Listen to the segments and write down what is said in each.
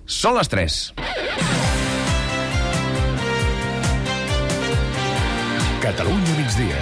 Són les 3. Catalunya migdia.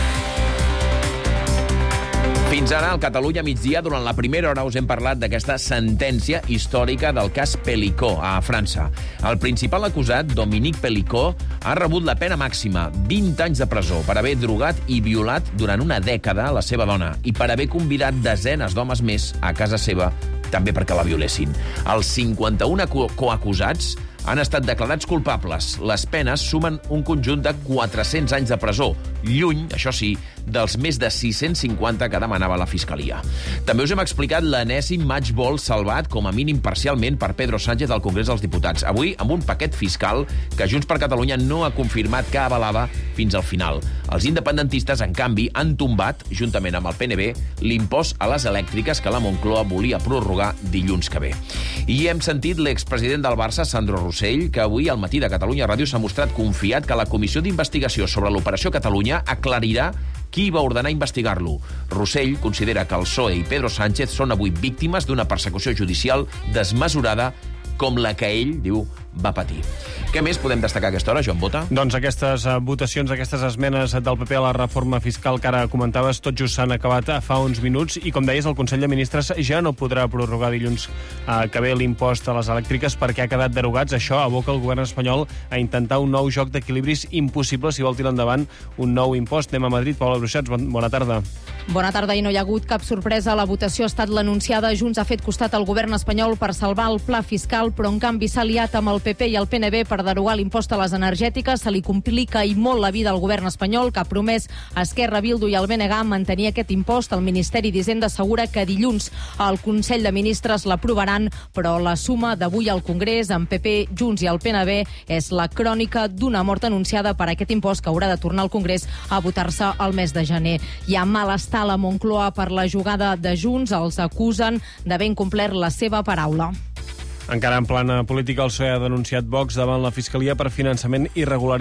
Fins ara, al Catalunya migdia, durant la primera hora us hem parlat d'aquesta sentència històrica del cas Pelicó, a França. El principal acusat, Dominique Pelicó, ha rebut la pena màxima, 20 anys de presó, per haver drogat i violat durant una dècada la seva dona i per haver convidat desenes d'homes més a casa seva, també perquè la violessin. Els 51 coacusats han estat declarats culpables. Les penes sumen un conjunt de 400 anys de presó, lluny, això sí, dels més de 650 que demanava la Fiscalia. També us hem explicat l'enèsim matchball salvat, com a mínim parcialment, per Pedro Sánchez al Congrés dels Diputats. Avui, amb un paquet fiscal que Junts per Catalunya no ha confirmat que avalava fins al final. Els independentistes, en canvi, han tombat, juntament amb el PNB, l'impost a les elèctriques que la Moncloa volia prorrogar dilluns que ve. I hem sentit l'expresident del Barça, Sandro Rossell, que avui al matí de Catalunya Ràdio s'ha mostrat confiat que la Comissió d'Investigació sobre l'Operació Catalunya aclarirà qui va ordenar investigar-lo. Rossell considera que el PSOE i Pedro Sánchez són avui víctimes d'una persecució judicial desmesurada com la que ell, diu, va patir. Què més podem destacar a aquesta hora, Joan Bota? Doncs aquestes votacions, aquestes esmenes del PP a la reforma fiscal que ara comentaves, tot just s'han acabat fa uns minuts i, com deies, el Consell de Ministres ja no podrà prorrogar dilluns que ve l'impost a les elèctriques perquè ha quedat derogats. Això aboca el govern espanyol a intentar un nou joc d'equilibris impossible si vol tirar endavant un nou impost. Anem a Madrid. Paula Bruixats, bona tarda. Bona tarda, i no hi ha hagut cap sorpresa. La votació ha estat l'anunciada. Junts ha fet costat al govern espanyol per salvar el pla fiscal, però en canvi s'ha aliat amb el PP i el PNB per derogar l'impost a les energètiques. Se li complica i molt la vida al govern espanyol, que ha promès a Esquerra, Bildu i el BNG mantenir aquest impost. El Ministeri d'Hisenda assegura que dilluns al Consell de Ministres l'aprovaran, però la suma d'avui al Congrés amb PP, Junts i el PNB és la crònica d'una mort anunciada per aquest impost que haurà de tornar al Congrés a votar-se al mes de gener. Hi ha malestar a la Moncloa per la jugada de Junts. Els acusen d'haver incomplert la seva paraula. Encara en plana política, el PSOE ha denunciat Vox davant la Fiscalia per finançament irregular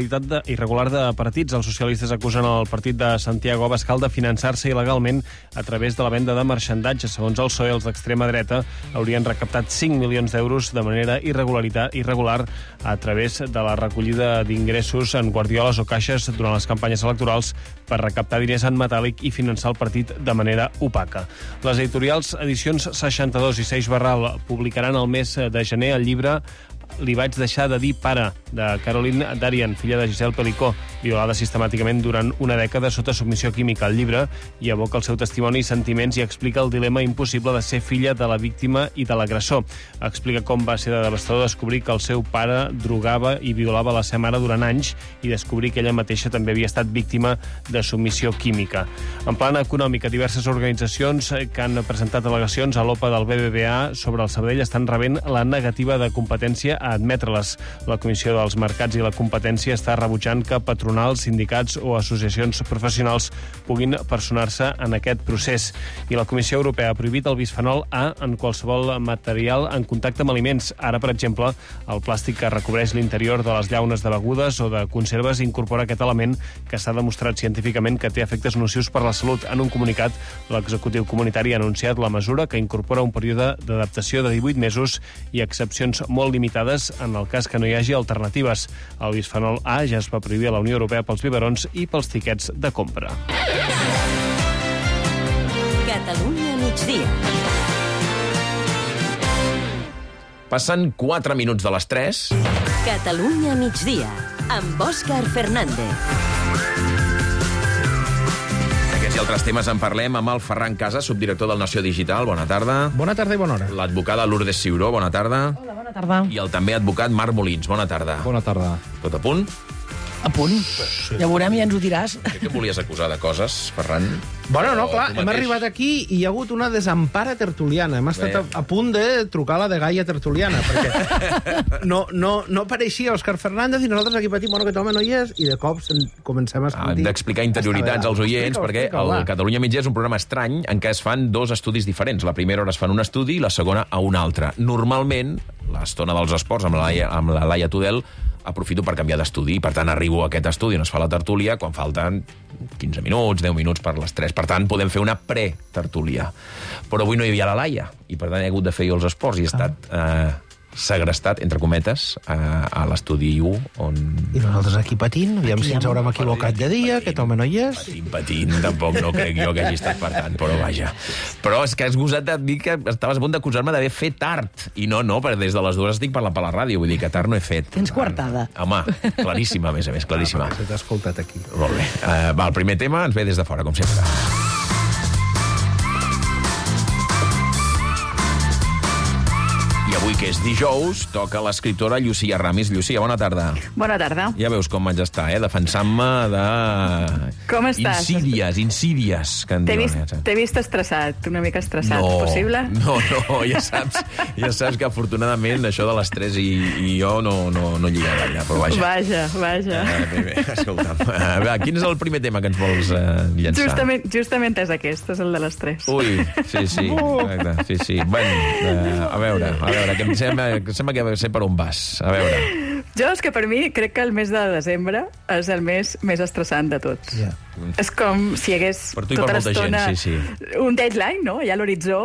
de partits. Els socialistes acusen el partit de Santiago Abascal de finançar-se il·legalment a través de la venda de marxandatge. Segons el PSOE, els d'extrema dreta haurien recaptat 5 milions d'euros de manera irregular a través de la recollida d'ingressos en guardioles o caixes durant les campanyes electorals per recaptar diners en metàl·lic i finançar el partit de manera opaca. Les editorials edicions 62 i Seix Barral publicaran el mes de gener el llibre Li vaig deixar de dir pare, de Caroline Darian, filla de Giselle Pelicó, violada sistemàticament durant una dècada sota submissió química. El llibre hi aboca el seu testimoni i sentiments i explica el dilema impossible de ser filla de la víctima i de l'agressor. Explica com va ser de devastador descobrir que el seu pare drogava i violava la seva mare durant anys i descobrir que ella mateixa també havia estat víctima de submissió química. En plana econòmica, diverses organitzacions que han presentat al·legacions a l'OPA del BBVA sobre el Sabadell estan rebent la negativa de competència a admetre-les. La Comissió dels Mercats i la Competència està rebutjant que patronals, sindicats o associacions professionals puguin personar-se en aquest procés. I la Comissió Europea ha prohibit el bisfenol A en qualsevol material en contacte amb aliments. Ara, per exemple, el plàstic que recobreix l'interior de les llaunes de begudes o de conserves incorpora aquest element que s'ha demostrat científicament que té efectes nocius per la salut. En un comunicat, l'executiu comunitari ha anunciat la mesura, que incorpora un període d'adaptació de 18 mesos i excepcions molt limitades en el cas que no hi hagi alternatives. El bisfenol A ja es va prohibir a la Unió Europea pels biberons i pels tiquets de compra. Catalunya migdia. Passen 4 minuts de les 3. Catalunya migdia, amb Òscar Fernández. D'aquests i altres temes en parlem amb el Ferran Casas, subdirector del Nació Digital. Bona tarda. Bona tarda i bona hora. L'advocada Lourdes Ciuró. Bona tarda. Hola, bona tarda. I el també advocat Marc Molins. Bona tarda. Bona tarda. Tot a punt? A punt. Ja veurem, ja ens ho diràs. Què volies acusar de coses, Ferran? Bueno, no, O clar, tu hem mateix? arribat aquí i hi ha hagut una desempara tertuliana. Hem estat a punt de trucar la de Gaia tertuliana, perquè no pareixia Òscar Fernández i nosaltres aquí patim, bueno, aquest home no hi és, i de cop comencem a sentir... Hem d'explicar interioritats als oients, perquè el Catalunya Mitjà és un programa estrany en què es fan dos estudis diferents. La primera hora es fan un estudi i la segona a un altre. Normalment, l'estona dels esports amb la Laia Tudel, aprofito per canviar d'estudi, per tant arribo a aquest estudi on es fa la tertúlia quan falten 15 minuts, 10 minuts per les 3. Per tant, podem fer una pre-tertúlia. Però avui no hi havia la Laia, i per tant he hagut de fer jo els esports, i he estat segrestat, entre cometes, a l'estudi 1, on... I nosaltres aquí patint, aviam si ens haurem equivocat de dia, aquest home no hi és. Patint, tampoc no crec jo que hagi estat per tant, però vaja. Però és que has gosat de dir que estaves a punt d'acusar-me d'haver fet tard. I no, perquè des de les 2 estic parlant per la ràdio, vull dir que tard no he fet. Tens coartada. Home, claríssima, a més, claríssima. Se t'ha escoltat aquí. Molt bé. Va, el primer tema ens ve des de fora, com sempre. I avui, que és dijous, toca l'escriptora Llucia Ramis. Llucia, bona tarda. Bona tarda. Ja veus com vaig estar, defensant-me de... Com estàs? Insídies, que en diuen. T'he vist estressat, una mica estressat. Possible? No, ja saps que afortunadament això de l'estrès i jo no lliga gaire, però vaja. Vaja. Bé, escolta'm. Quin és el primer tema que ens vols llançar? Justament és aquest, és el de l'estrès. Ui, sí, exacte, sí. Bueno, a veure, que em sembla que sé per on vas. A veure. Jo és que per mi crec que el mes de desembre és el mes més estressant de tots. Yeah. És com si hi hagués tota l'estona un deadline, no? Allà a l'horitzó,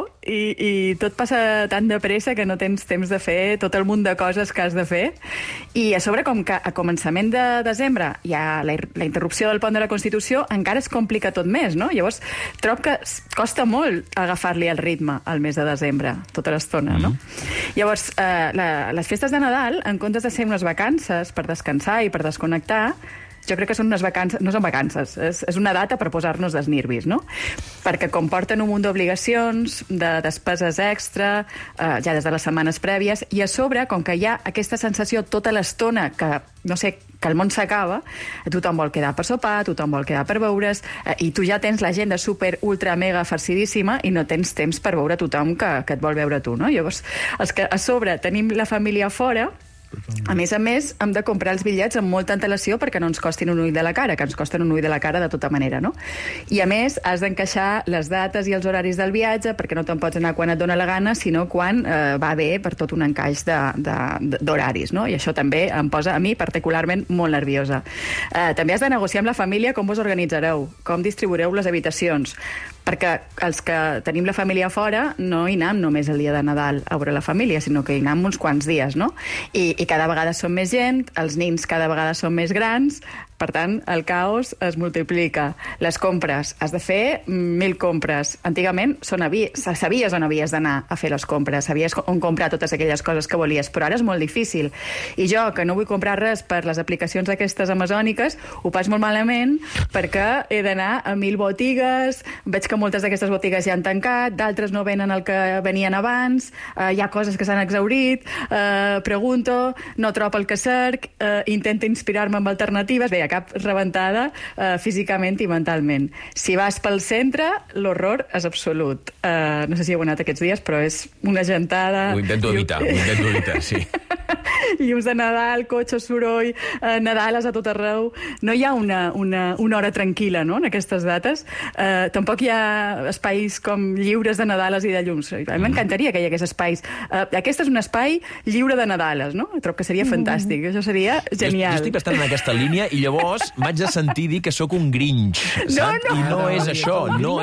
i tot passa tan de pressa que no tens temps de fer tot el munt de coses que has de fer. I a sobre, com que a començament de desembre hi ha la interrupció del pont de la Constitució, encara es complica tot més, no? Llavors, trobo que costa molt agafar-li el ritme al mes de desembre, tota l'estona, no? Llavors, les festes de Nadal, en comptes de ser unes vacances per descansar i per desconnectar, jo crec que són unes vacances, no són vacances, és una data per posar-nos desnervis, no? Perquè comporten un munt d'obligacions, de despeses extra, ja des de les setmanes prèvies, i a sobre, com que hi ha aquesta sensació tota l'estona que, no sé, que el món s'acaba, tothom vol quedar per sopar, tothom vol quedar per veure's, i tu ja tens l'agenda super, ultra, mega farcidíssima i no tens temps per veure tothom que et vol veure tu, no? Llavors, els que a sobre tenim la família fora, a més, hem de comprar els bitllets amb molta antelació perquè no ens costin un ull de la cara, que ens costen un ull de la cara de tota manera, no? I a més, has d'encaixar les dates i els horaris del viatge perquè no te'n pots anar quan et dóna la gana, sinó quan va bé per tot un encaix d'horaris, no? I això també em posa a mi particularment molt nerviosa. També has de negociar amb la família com vos organitzareu, com distribuireu les habitacions, perquè els que tenim la família fora no hi anem només el dia de Nadal a veure la família, sinó que hi anem uns quants dies, no? I cada vegada som més gent, els nins cada vegada són més grans, per tant, el caos es multiplica. Les compres, has de fer 1.000 compres. Antigament sabies on havies d'anar a fer les compres, sabies on comprar totes aquelles coses que volies, però ara és molt difícil. I jo, que no vull comprar res per les aplicacions aquestes amazòniques, ho pas molt malament perquè he d'anar a 1.000 botigues, veig que moltes d'aquestes botigues ja han tancat, d'altres no venen el que venien abans, hi ha coses que s'han exhaurit, pregunto, no trobo el que cerc, intento inspirar-me amb alternatives, bé, cap rebentada físicament i mentalment. Si vas pel centre, l'horror és absolut. No sé si heu anat aquests dies, però és una gentada... Ho intento evitar, sí. Llums de Nadal, cotxe, soroll, Nadales a tot arreu. No hi ha una hora tranquil·la, no?, en aquestes dates. Tampoc hi ha espais com lliures de Nadales i de llums. A mi m'encantaria que hi hagués espais. Aquest és un espai lliure de Nadales, no? Trobo que seria fantàstic. Això seria genial. Jo estic bastant en aquesta línia i llavors m'haig de sentir dir que sóc un Grinch, saps? I no és això. No.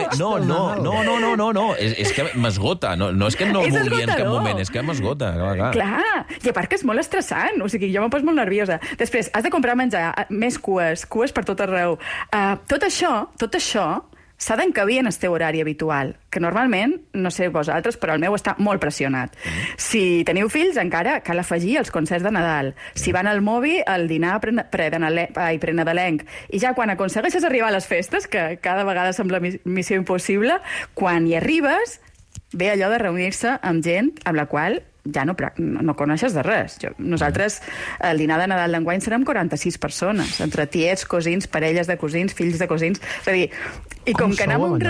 És que m'esgota. No és que no vulgui en cap moment, és que m'esgota. Clar, i a part que és molt estressant, o sigui, jo m'ho poso molt nerviosa. Després, has de comprar menjar, més cues per tot arreu. Tot això s'ha d'encabir en el teu horari habitual, que normalment, no sé vosaltres, però el meu està molt pressionat. Si teniu fills, encara cal afegir els concerts de Nadal. Si van al Movi, el dinar prenadalenc. I ja quan aconsegueixes arribar a les festes, que cada vegada sembla missió impossible, quan hi arribes, ve allò de reunir-se amb gent amb la qual ja no coneixes de res. Nosaltres, el dinar de Nadal d'enguany serem 46 persones, entre tiets, cosins, parelles de cosins, fills de cosins. És a dir, i com que anem a un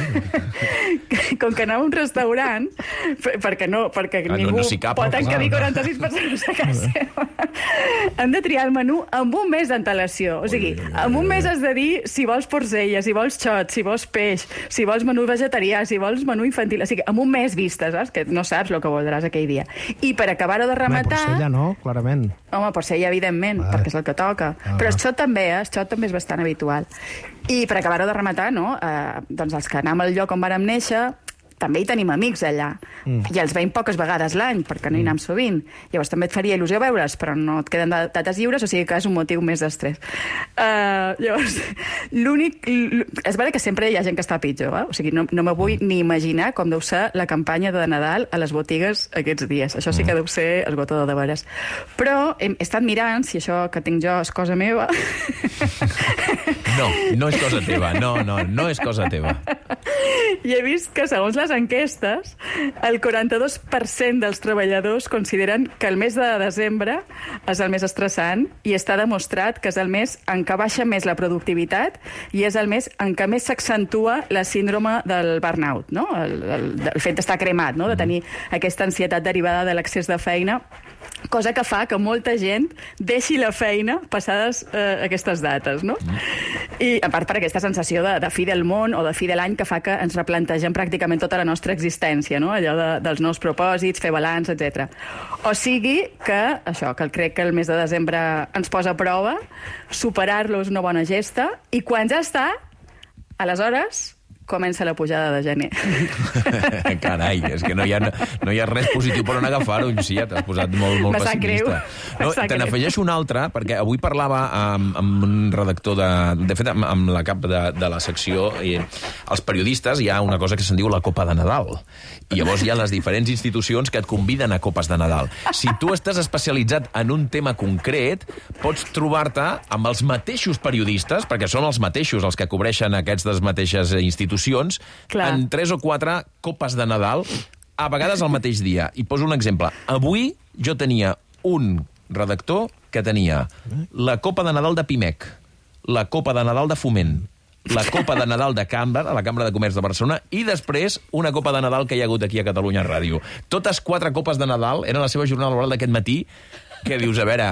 restaurant, perquè ningú pot encabir 46 persones a casa seva, hem de triar el menú amb un mes d'antelació. O sigui, amb un mes has de dir si vols porcella, si vols xot, si vols peix, si vols menú vegetarià, si vols menú infantil. O sigui, amb un mes vista, saps? Que no saps el que voldràs aquell dia. I per acabar-ho de rematar... Porcella no, clarament. Home, porcella, evidentment, perquè és el que toca. Però el xot també és bastant habitual. I per acabar-ho de rematar, no? Doncs els que anem al lloc on vàrem néixer, també hi tenim amics allà, i els veiem poques vegades l'any, perquè no hi anem sovint. Llavors també et faria il·lusió veure'ls, però no et queden dates lliures, o sigui que és un motiu més d'estrès. Llavors, és vera que sempre hi ha gent que està pitjor, o sigui, no me vull ni imaginar com deu ser la campanya de Nadal a les botigues aquests dies. Això sí que deu ser esgotador de veres. Però he estat mirant si això que tinc jo és cosa meva. No és cosa teva. No és cosa teva. I he vist que, segons les enquestes, el 42% dels treballadors consideren que el mes de desembre és el més estressant i està demostrat que és el mes en què baixa més la productivitat i és el mes en què més s'accentua la síndrome del burnout, no? El fet d'estar cremat, no? De tenir aquesta ansietat derivada de l'excés de feina, cosa que fa que molta gent deixi la feina passades aquestes dates, no? I a part per aquesta sensació de fi del món o de fi de l'any que fa que ens replantegem pràcticament tota la nostra existència, no? Allò dels nous propòsits, fer balanç, etc. O sigui que, que crec que el mes de desembre ens posa a prova, superar-lo és una bona gesta, i quan ja està, aleshores comença la pujada de gener. Carai, és que no hi ha res positiu per on agafar-ho, ja t'has posat molt pessimista. Te n'afegeixo un altre, perquè avui parlava amb un redactor, de fet, amb la cap de la secció, i els periodistes hi ha una cosa que se'n diu la Copa de Nadal. I llavors hi ha les diferents institucions que et conviden a copes de Nadal. Si tu estàs especialitzat en un tema concret, pots trobar-te amb els mateixos periodistes, perquè són els mateixos els que cobreixen aquestes mateixes institucions, en 3 o 4 copes de Nadal, a vegades al mateix dia. I poso un exemple. Avui jo tenia un redactor que tenia la Copa de Nadal de Pimec, la Copa de Nadal de Foment, la Copa de Nadal de Cambra, a la Cambra de Comerç de Barcelona, i després una Copa de Nadal que hi ha hagut aquí a Catalunya Ràdio. Totes 4 copes de Nadal eren la seva jornada laboral d'aquest matí, que dius, a veure,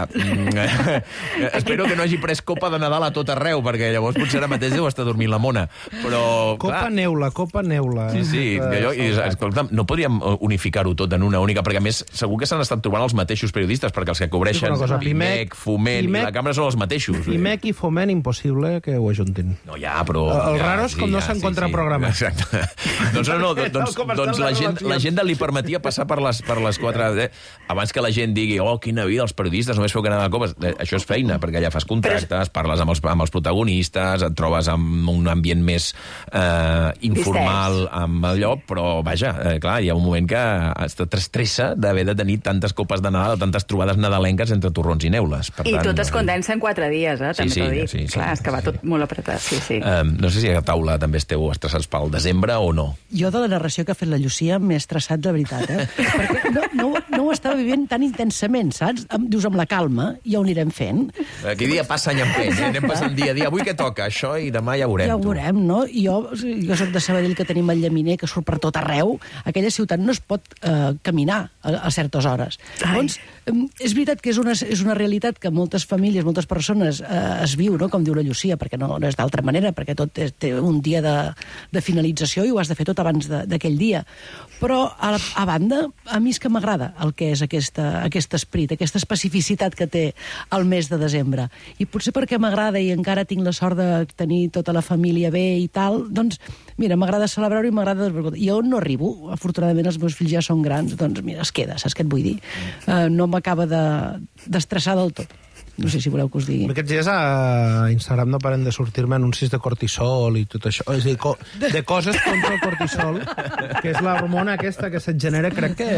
espero que no hagi pres copa de Nadal a tot arreu, perquè llavors potser ara mateix deu estar dormint la mona. Però, copa neula. Sí, escolta, no podríem unificar-ho tot en una única, perquè a més segur que s'han estat trobant els mateixos periodistes, perquè els que cobreixen Pimec, Foment i la Cambra són els mateixos. Pimec i Foment, impossible que ho ajuntin. No, ja, però... El raro és com no s'encontra programa. Exacte. Doncs la gent li permetia passar per les 4... Abans que la gent digui, quina vida, els periodistes només feu que anar a copes. Això és feina, perquè allà fas contractes, parles amb els protagonistes, et trobes amb un ambient més informal amb allò, però vaja, clar, hi ha un moment que t'estressa d'haver de tenir tantes copes de Nadal, tantes trobades nadalenques entre torrons i neules. I tot es condensa en 4 dies, també t'ho dic. Clar, és que va tot molt apretat, sí. No sé si a taula també esteu estressats pel desembre o no. Jo de la narració que ha fet la Llucia m'he estressat de veritat, perquè no ho estava vivint tan intensament, saps? Dius, amb la calma, ja ho anirem fent. Aquell dia passa any empeny, anem passant dia a dia. Avui què toca? Això, i demà ja ho veurem. Ja ho veurem, no? I jo soc de Sabadell, que tenim el Llaminer, que surt per tot arreu. Aquella ciutat no es pot caminar a certes hores. Llavors, és veritat que és una realitat que moltes famílies, moltes persones es viu, no? Com diu la Llucia, perquè no és d'altra manera, perquè tot té un dia de finalització i ho has de fer tot abans d'aquell dia. Però, a banda, a mi és que m'agrada el que és aquest esprit, aquesta especificitat que té el mes de desembre. I potser perquè m'agrada i encara tinc la sort de tenir tota la família bé i tal, doncs, mira, m'agrada celebrar-ho i m'agrada... I on no arribo, afortunadament els meus fills ja són grans, doncs mira, es queda, saps què et vull dir? No m'acaba d'estressar del tot. No sé si voleu que us digui. Aquests dies a Instagram no paren de sortir-me anuncis de cortisol i tot això. És a dir, de coses contra el cortisol, que és la hormona aquesta que se't genera, crec que...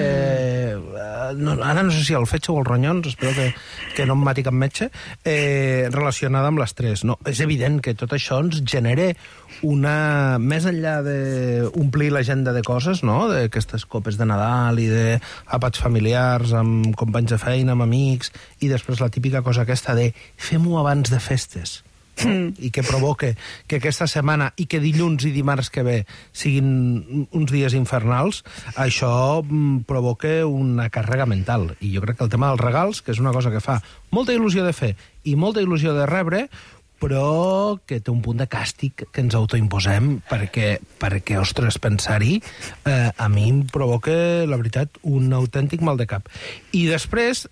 ara no sé si el fetge o els ronyons, espero que no em mati cap metge, relacionada amb l'estrès. No, és evident que tot això ens genera una... Més enllà d'omplir l'agenda de coses, no?, d'aquestes copes de Nadal i d'àpats familiars amb companys de feina, amb amics, i després la típica cosa aquesta de fem-ho abans de festes, no? I que provoque que aquesta setmana i que dilluns i dimarts que ve siguin uns dies infernals, això provoca una càrrega mental. I jo crec que el tema dels regals, que és una cosa que fa molta il·lusió de fer i molta il·lusió de rebre, però que té un punt de càstig que ens autoimposem perquè ostres, pensar-hi a mi em provoca, la veritat, un autèntic mal de cap. I després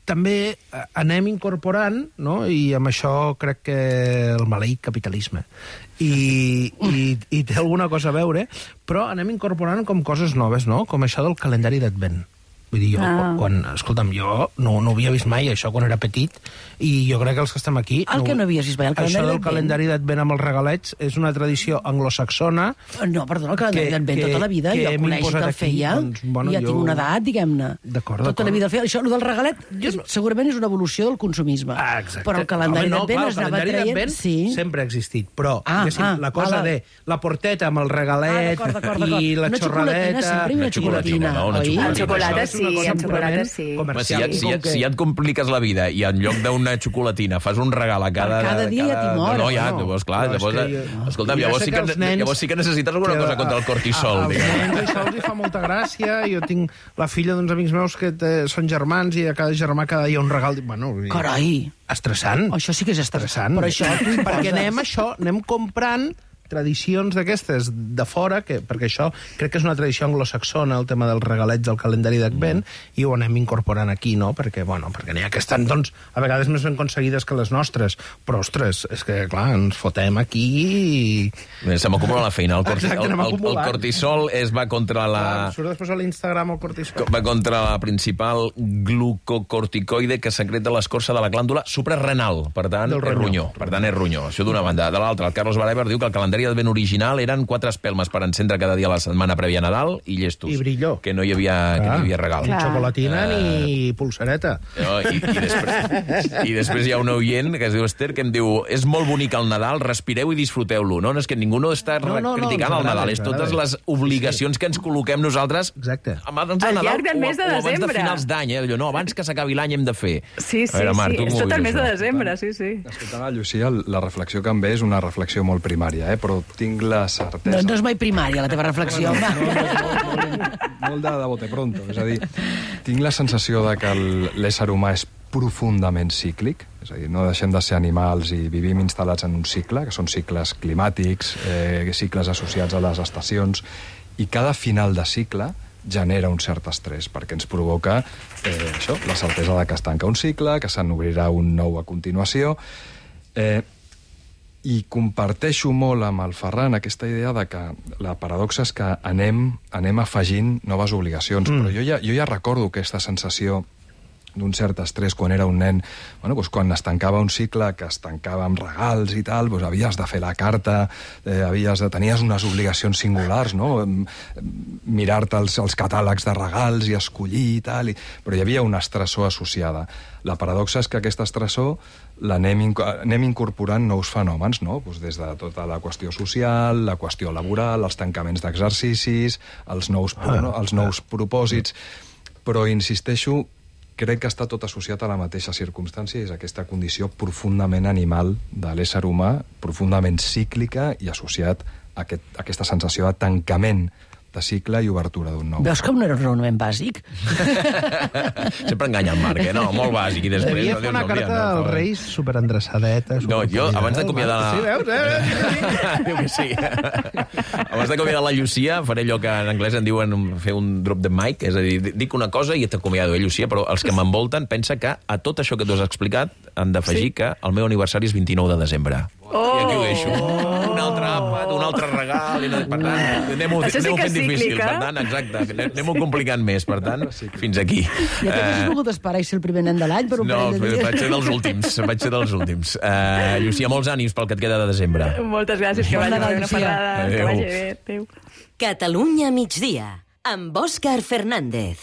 també anem incorporant, no? I amb això crec que el maleït capitalisme. I té alguna cosa a veure, però anem incorporant com coses noves, no? Com això del calendari d'Advent. Vull dir, escolta'm, jo no havia vist mai això quan era petit, i jo crec que els que estem aquí... El que no havies vist mai, el calendari d'Advent? Això del calendari d'Advent amb els regalets és una tradició anglosaxona... No, perdona, el calendari d'Advent tota la vida, jo coneix que el feia, i ja tinc una edat, diguem-ne. D'acord. Tota la vida el feia. Això, el del regalet, segurament és una evolució del consumisme. Exacte. Però el calendari d'Advent es anava traient... El calendari d'Advent sempre ha existit, però la cosa de la porteta amb el regalet i la xorradeta... Una xocolatina, oi? La xocolata sí. Si ja et compliques la vida i en lloc d'una xocolatina fas un regal a cada dia ja t'hi mor. No, ja, llavors, clar, escolta'm, llavors sí que necessites alguna cosa contra el cortisol. Als nens això els fa molta gràcia. Jo tinc la filla d'uns amics meus que són germans i a cada germà cada dia un regal... Carai! Estressant. Això sí que és estressant. Però això perquè anem comprant tradicions d'aquestes de fora, perquè això crec que és una tradició anglosaxona, el tema dels regalets del calendari d'Advent, i ho anem incorporant aquí, no? Perquè n'hi ha que estan, doncs, a vegades més ben aconseguides que les nostres. Però, ostres, és que, clar, ens fotem aquí i... Se m'acumula la feina. El cortisol va contra la... Surt després a l'Instagram el cortisol. Va contra la principal glucocorticoide que secreta l'escorça de la glàndula suprarrenal. Per tant, és ronyó. Això d'una banda. De l'altra, el Carlos Barever diu que el calendari d'Advent original eren 4 espelmes per encendre cada dia la setmana prèvia a Nadal i llestos. I brilló. Que no hi havia regal. Ni xocolatina ni pulsereta. I després hi ha un oient que es diu Esther, que em diu: és molt bonic el Nadal, respireu i disfruteu-lo. No, és que ningú no està criticant el Nadal, és totes les obligacions que ens col·loquem nosaltres al llarg del mes de desembre. O abans de finals d'any, no, abans que s'acabi l'any hem de fer. Sí, és tot el mes de desembre, sí. Escoltant la Llucia, la reflexió que em ve és una reflexió molt primària, però tinc la certesa... No és mai primària, la teva reflexió. Molt de bote pronto. És a dir, tinc la sensació de que l'ésser humà és profundament cíclic, és a dir, no deixem de ser animals i vivim instal·lats en un cicle, que són cicles climàtics, cicles associats a les estacions, i cada final de cicle genera un cert estrès, perquè ens provoca la certesa de que es tanca un cicle, que se n'obrirà un nou a continuació, i comparteixo molt amb el Ferran aquesta idea de que la paradoxa és que anem afegint noves obligacions, però jo ja recordo aquesta sensació d'un cert estrès quan era un nen, quan es tancava un cicle, que es tancava amb regals i tal, havies de fer la carta, tenies unes obligacions singulars, no? Mirar-te els catàlegs de regals i escollir i tal, però hi havia una estressor associada. La paradoxa és que aquesta estressor anem incorporant nous fenòmens, no? Des de tota la qüestió social, la qüestió laboral, els tancaments d'exercicis, els nous propòsits, però insisteixo, crec que està tot associat a la mateixa circumstància, és aquesta condició profundament animal de l'ésser humà, profundament cíclica i associat a aquesta sensació de tancament de cicle i obertura d'un nou. Veus que no era un raonament bàsic? Sempre enganya el Marc, no? Molt bàsic. I després... Devia fer una carta als Reis superendreçadeta. No, jo, abans d'acomiadar... Sí, veus, Diu que sí. Abans d'acomiadar la Llucia, faré allò que en anglès en diuen fer un drop the mic, és a dir, dic una cosa i t'acomiado, Llucia, però els que m'envolten pensa que a tot això que tu has explicat han d'afegir que el meu aniversari és 29 de desembre. I aquí ho deixo. Un altre àpat, un altre regal... Per tant, anem-ho fent difícil. Per tant, exacte, anem-ho complicant més. Per tant, fins aquí. I aquest has volgut esperar i ser el primer nen de l'any per un parell de dies? No, vaig ser dels últims. Llucia, molts ànims pel que et queda de desembre. Moltes gràcies, que vagi bé, una parada. Que vagi bé, adéu. Catalunya migdia, amb Òscar Fernández.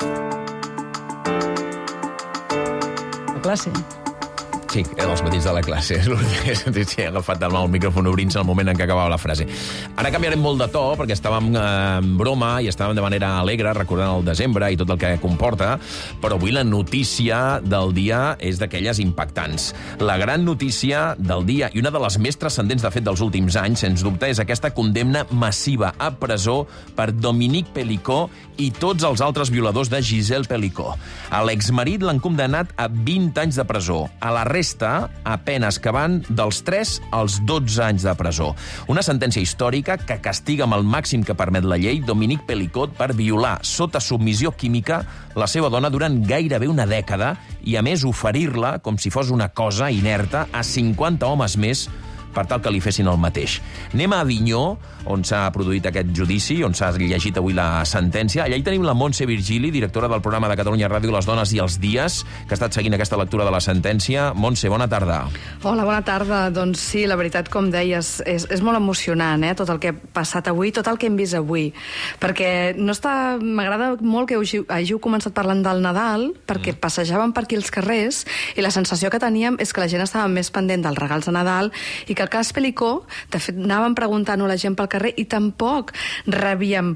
La classe. Sí, els matins de la classe. He agafat el micròfon obrint-se al moment en què acabava la frase. Ara canviarem molt de to, perquè estàvem en broma i estàvem de manera alegre, recordant el desembre i tot el que comporta, però avui la notícia del dia és d'aquelles impactants. La gran notícia del dia, i una de les més transcendents, de fet, dels últims anys, sens dubte, és aquesta condemna massiva a presó per Dominique Pelicot i tots els altres violadors de Gisèle Pelicot. A l'exmarit l'han condemnat a 20 anys de presó. A la resta resta a penes que van dels 3 als 12 anys de presó. Una sentència històrica que castiga amb el màxim que permet la llei Dominique Pelicot per violar sota submissió química la seva dona durant gairebé una dècada i, a més, oferir-la com si fos una cosa inerta a 50 homes més per tal que li fessin el mateix. Anem a Avinyó, on s'ha produït aquest judici, on s'ha llegit avui la sentència. Allà hi tenim la Montse Virgili, directora del programa de Catalunya Ràdio Les Dones i els Dies, que ha estat seguint aquesta lectura de la sentència. Montse, bona tarda. Hola, bona tarda. Doncs sí, la veritat, com deies, és molt emocionant, tot el que ha passat avui, tot el que hem vist avui. Perquè m'agrada molt que hàgiu començat parlant del Nadal, perquè passejàvem per aquí els carrers i la sensació que teníem és que la gent estava més pendent dels regals de Nadal i que el cas Pelicó, de fet, anàvem preguntant-ho a la gent pel carrer i tampoc rebíem...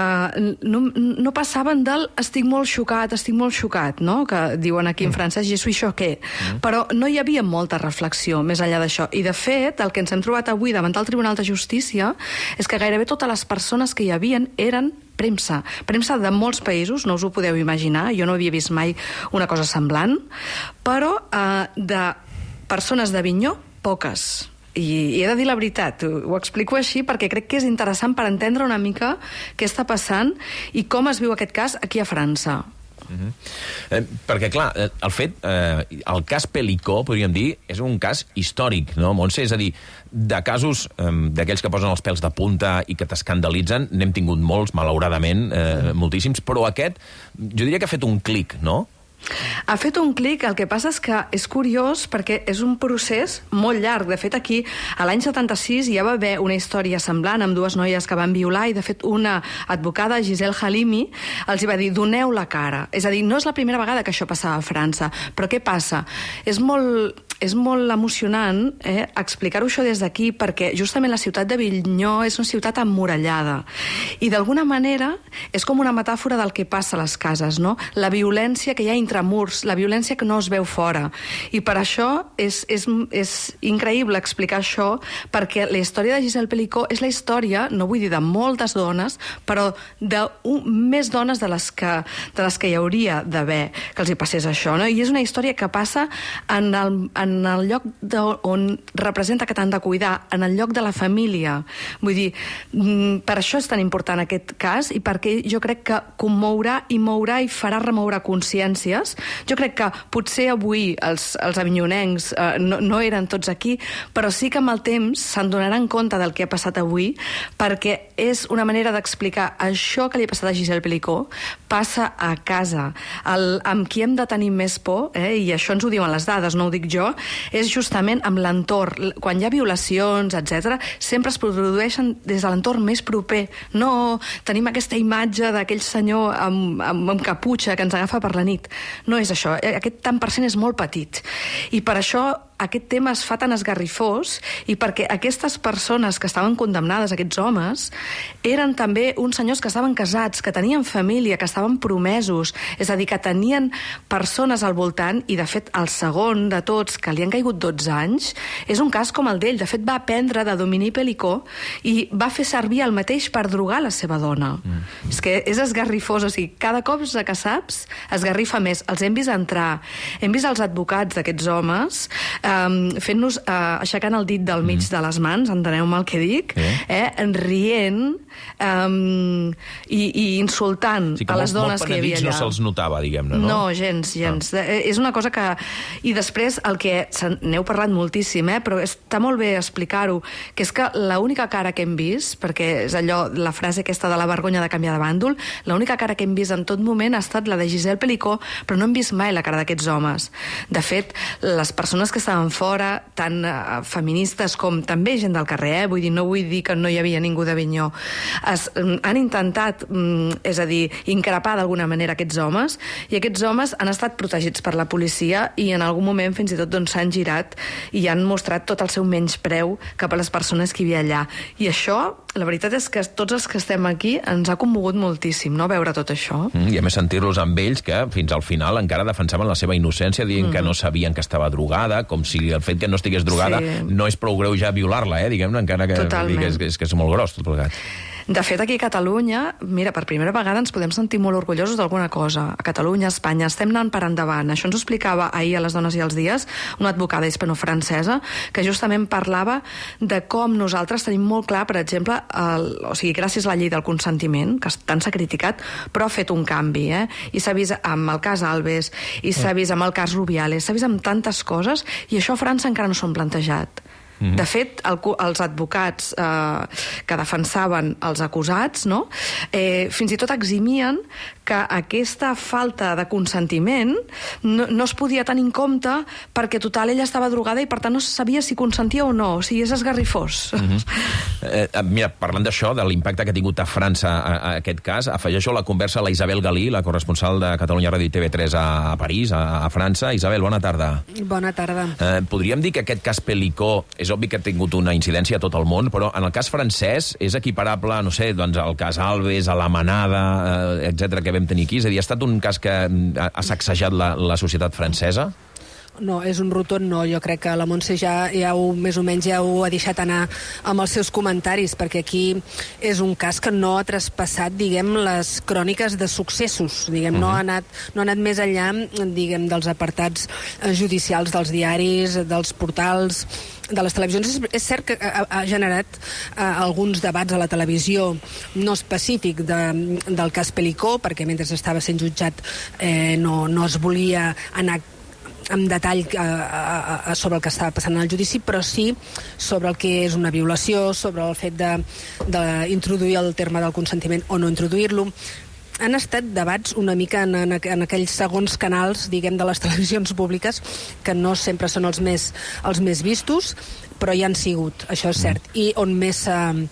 no passaven del estic molt xocat, no?, que diuen aquí en francès, je suis choqué. Però no hi havia molta reflexió més enllà d'això. I, de fet, el que ens hem trobat avui davant del Tribunal de Justícia és que gairebé totes les persones que hi havien eren premsa de molts països, no us ho podeu imaginar, jo no havia vist mai una cosa semblant, però de persones d'Avinyó, poques. I he de dir la veritat, ho explico així perquè crec que és interessant per entendre una mica què està passant i com es viu aquest cas aquí a França. Perquè, clar, el cas Pelicó, podríem dir, és un cas històric, no, Montse? És a dir, de casos d'aquells que posen els pèls de punta i que t'escandalitzen, n'hem tingut molts, malauradament, moltíssims, però aquest, jo diria que ha fet un clic, no? Ha fet un clic, el que passa és que és curiós perquè és un procés molt llarg. De fet, aquí, a l'any 76, ja va haver una història semblant amb dues noies que van violar i, de fet, una advocada, Giselle Halimi, els hi va dir, doneu la cara. És a dir, no és la primera vegada que això passava a França, però què passa? És molt emocionant explicar-ho això des d'aquí perquè justament la ciutat d'Avinyó és una ciutat emmurallada i d'alguna manera és com una metàfora del que passa a les cases, no? La violència que hi ha entre murs, la violència que no es veu fora. I per això és increïble explicar això perquè la història de Giselle Pelicó és la història, no vull dir de moltes dones, però de més dones de les que hi hauria d'haver que els hi passés això, no? I és una història que passa en el lloc on representa que t'han de cuidar, en el lloc de la família. Vull dir, per això és tan important aquest cas i perquè jo crec que commourà i mourà i farà remoure consciències. Jo crec que potser avui els avinyonencs no eren tots aquí, però sí que amb el temps se'n donaran compte del que ha passat avui perquè és una manera d'explicar això que li ha passat a Giselle Pelicó passa a casa. Amb qui hem de tenir més por, i això ens ho diuen les dades, no ho dic jo, és justament amb l'entorn. Quan hi ha violacions, etc., sempre es produeixen des de l'entorn més proper. No tenim aquesta imatge d'aquell senyor amb caputxa que ens agafa per la nit. No és això. Aquest tant per cent és molt petit. I per això aquest tema es fa tan esgarrifós i perquè aquestes persones que estaven condemnades, aquests homes, eren també uns senyors que estaven casats, que tenien família, que estaven promesos, és a dir, que tenien persones al voltant i, de fet, el segon de tots, que li han caigut 12 anys, és un cas com el d'ell. De fet, va aprendre de Dominique Pelicó i va fer servir el mateix per drogar la seva dona. És que és esgarrifós, o sigui, cada cop que saps, esgarrifa més. Els hem vist entrar, hem vist els advocats d'aquests homes fent-nos, aixecant el dit del mig de les mans, enteneu-me el que dic, rient i insultant a les dones que hi havia allà. No se'ls notava, diguem-ne, no? No, gens. És una cosa que... I després, el que n'heu parlat moltíssim, però està molt bé explicar-ho, que és que l'única cara que hem vist, perquè és allò, la frase aquesta de la vergonya de canviar de bàndol, l'única cara que hem vist en tot moment ha estat la de Giselle Pelicó, però no hem vist mai la cara d'aquests homes. De fet, les persones que estaven fora, tant feministes com també gent del carrer, no vull dir que no hi havia ningú d'Avinyó, han intentat, és a dir, increpar d'alguna manera aquests homes, i aquests homes han estat protegits per la policia i en algun moment fins i tot s'han girat i han mostrat tot el seu menyspreu cap a les persones que hi havia allà. I això, la veritat és que tots els que estem aquí ens ha commogut moltíssim, no?, veure tot això. I a més sentir-los amb ells que fins al final encara defensaven la seva innocència dient que no sabien que estava drogada, com si el fet que no estigués drogada no és prou greu ja violar-la, diguem-ne, encara que és molt gros tot plegat. De fet, aquí a Catalunya, mira, per primera vegada ens podem sentir molt orgullosos d'alguna cosa. A Catalunya, a Espanya, estem anant per endavant. Això ens ho explicava ahir a Les Dones i els Dies una advocada hispano-francesa que justament parlava de com nosaltres tenim molt clar, per exemple, o sigui, gràcies a la llei del consentiment, que tant s'ha criticat, però ha fet un canvi, I s'ha vist amb el cas Alves, i s'ha vist amb el cas Rubiales, s'ha vist amb tantes coses, i això a França encara no s'ho han plantejat. De fet, els advocats que defensaven els acusats, fins i tot eximien que aquesta falta de consentiment no es podia tenir en compte perquè, total, ella estava drogada i, per tant, no se sabia si consentia o no, o sigui, és esgarrifós. Mira, parlant d'això, de l'impacte que ha tingut a França aquest cas, afegeixo la conversa a la Isabel Galí, la corresponsal de Catalunya Ràdio i TV3 a París, a França. Isabel, bona tarda. Bona tarda. Podríem dir que aquest cas Pelicó és obvi que ha tingut una incidència a tot el món, però en el cas francès és equiparable, no sé, doncs al cas Alves, a la Manada, etc que vam tenir aquí? És a dir, ha estat un cas que ha sacsejat la societat francesa? No, és un rotund no. Jo crec que la Montse més o menys ja ho ha deixat anar amb els seus comentaris, perquè aquí és un cas que no ha traspassat, diguem, les cròniques de successos. Diguem, no ha anat més enllà, diguem, dels apartats judicials dels diaris, dels portals, de les televisions. És cert que ha generat alguns debats a la televisió no específic del cas Pelicó, perquè mentre estava sent jutjat no es volia anar en detall sobre el que estava passant en el judici, però sí sobre el que és una violació, sobre el fet d'introduir el terme del consentiment o no introduir-lo. Han estat debats una mica en aquells segons canals, diguem, de les televisions públiques, que no sempre són els més vistos, però hi han sigut, això és cert. I on més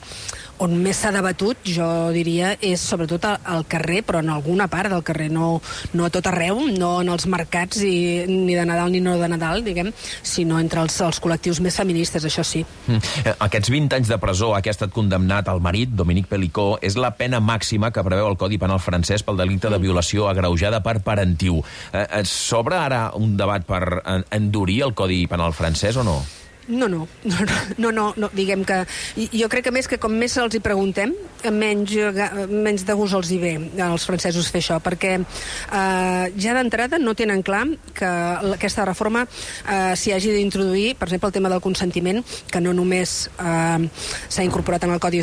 s'ha debatut, jo diria, és sobretot al carrer, però en alguna part del carrer, no a tot arreu, no en els mercats ni de Nadal ni no de Nadal, diguem, sinó entre els col·lectius més feministes, això sí. Aquests 20 anys de presó a què ha estat condemnat el marit, Dominique Pelicó, és la pena màxima que preveu el Codi Penal francès pel delicte de violació agreujada per parentiu. S'obre ara un debat per endurir el Codi Penal francès o no? No, diguem que jo crec que més que com més els hi preguntem, menys de gust els hi ve als francesos fer això, perquè ja d'entrada no tenen clar que aquesta reforma s'hi hagi d'introduir, per exemple, el tema del consentiment, que no només s'ha incorporat en el Codi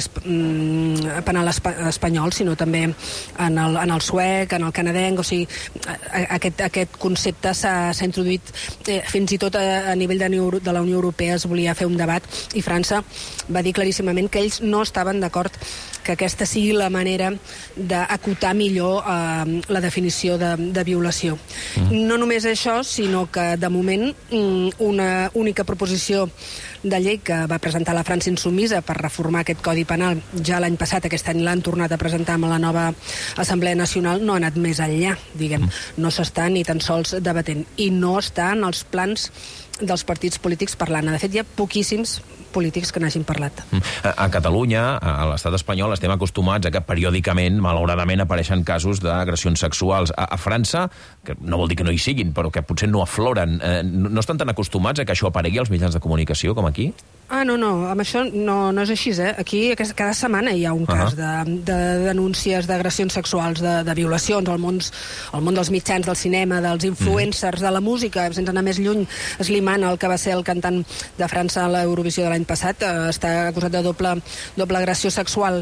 Penal espanyol, sinó també en el suec, en el canadenc, o sigui, aquest concepte s'ha introduït fins i tot a nivell de la Unió Europea. Es volia fer un debat i França va dir claríssimament que ells no estaven d'acord que aquesta sigui la manera d'acotar millor la definició de violació. No només això, sinó que de moment una única proposició de llei que va presentar la França Insubmisa per reformar aquest Codi Penal ja l'any passat, aquest any l'han tornat a presentar amb la nova Assemblea Nacional, no ha anat més enllà, diguem. No s'està ni tan sols debatent i no està en els plans dels partits polítics parlant. De fet, hi ha poquíssims polítics que n'hagin parlat. A Catalunya, a l'estat espanyol, estem acostumats a que periòdicament, malauradament, apareixen casos d'agressions sexuals. A França, que no vol dir que no hi siguin, però que potser no afloren, no estan tan acostumats a que això aparegui als mitjans de comunicació com aquí? No, amb això no és així, Aquí cada setmana hi ha un cas de denúncies d'agressions sexuals, de violacions al món dels mitjans, del cinema, dels influencers, de la música, sense anar més lluny. Slimane, el que va ser el cantant de França a l'Eurovisió de l'any passat, està acusat de doble agressió sexual.